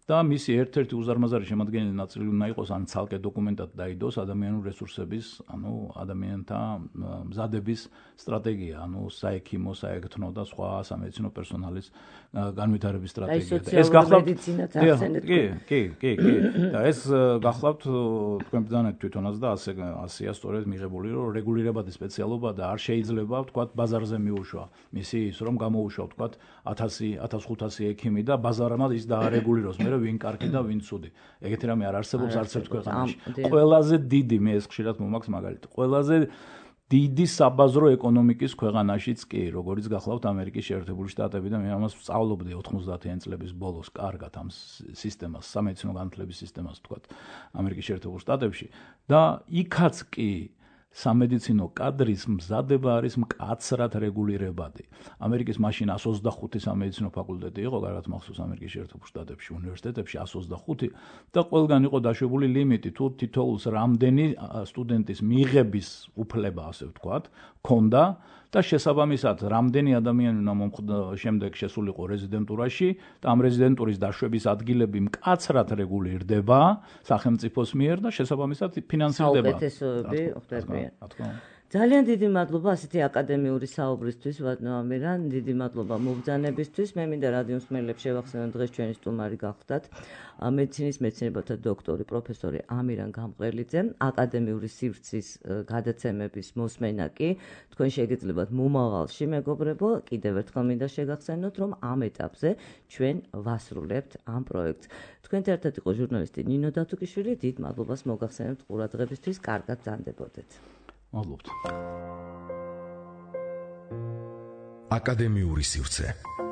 და მისი ერთ-ერთი უზარმაზარი შემადგენელი ნაწილი უნდა იყოს ან ცალკე დოკუმენტად დაიდოს ადამიანური რესურსების, ადამიანთა მზადების სტრატეგია, საექიმო, საერთო და სხვა სამედიცინო პერსონალის განვითარების სტრატეგია. და ეს გახლავთ მედიცინაც ახსენეთ. კი. და ეს გახლავთ თქვენ ბრძანეთ თვითონაც და ასეა სწორედ მიღებული, რომ რეგულირებადი სპეციალობა და არ შეიძლება ვთქვათ ბაზარზე მიუშვა. მისი ის რომ გამოუშვა ვთქვათ 1000-1500 ექიმი და ბაზარმა ის დაარეგულიროს, მე ვინ კარგი და ვინ ცუდი. ეგეთი რამე არ არსებობს არც ერთ ქვეყანაში. ყველაზე დიდი მე ეს ხშირად მომაქვს მაგალითად. ყველაზე დიდი საბაზრო ეკონომიკის ქვეყანაშიც კი, როგორც გახლავთ ამერიკის შეერთებული შტატები და მე ამას ვსწავლობდი 90-იან წლების ბოლოს კარგად ამ სისტემას, სამედიცინო განათლების სისტემას ვთქვათ, ამერიკის შეერთებულ შტატებში და იქაც კი სამედიცინო კადრის მზადება არის მკაცრად რეგულირებადი. ამერიკის მაშინ 125 სამედიცინო ფაკულტეტი იყო, კარგად მახსოვს ამერიკის შეერთებულ შტატებში, უნივერსიტეტებში 125 და ყველგან იყო დაშვებული ლიმიტი, თუ თითოეულს რამდენი სტუდენტის მიღების უფლება, ასე ვთქვათ, ჰქონდა და შესაბამისად რამდენი ადამიანი უნდა შემდეგ შესულიყო რეზიდენტურაში და ამ რეზიდენტურის დაშვების ადგილები მკაცრად რეგულირდება სახელმწიფოს მიერ და შესაბამისად ფინანსირდება. საუკეთესოები ხდებიან. ძალიან დიდი მადლობა ასეთი აკადემიური საუბრისთვის, ვადნო ამირან, დიდი მადლობა მობრძანებისთვის. მე მინდა რადიო მსმენელებს შევახსენოთ, დღეს ჩვენი სტუმარი გახლდათ მედიცინის მეცნიერებათა დოქტორი პროფესორი ამირან გამყრელიძე, აკადემიური სივრცის გადაცემების მოსმენა კი თქვენ შეგეძლებათ მომავალში, მეგობრებო, კიდევ ერთხელ მინდა შეგახსენოთ, რომ ამ ეტაპზე ჩვენ ვასრულებთ ამ პროექტს. თქვენთან ერთად იყო ჟურნალისტი ნინო დათუკიშვილი, დიდ მადლობას მოგახსენებთ ყურადღებისთვის, კარგად ბრძანდებოდეთ. მადლობთ. აკადემიური სივრცე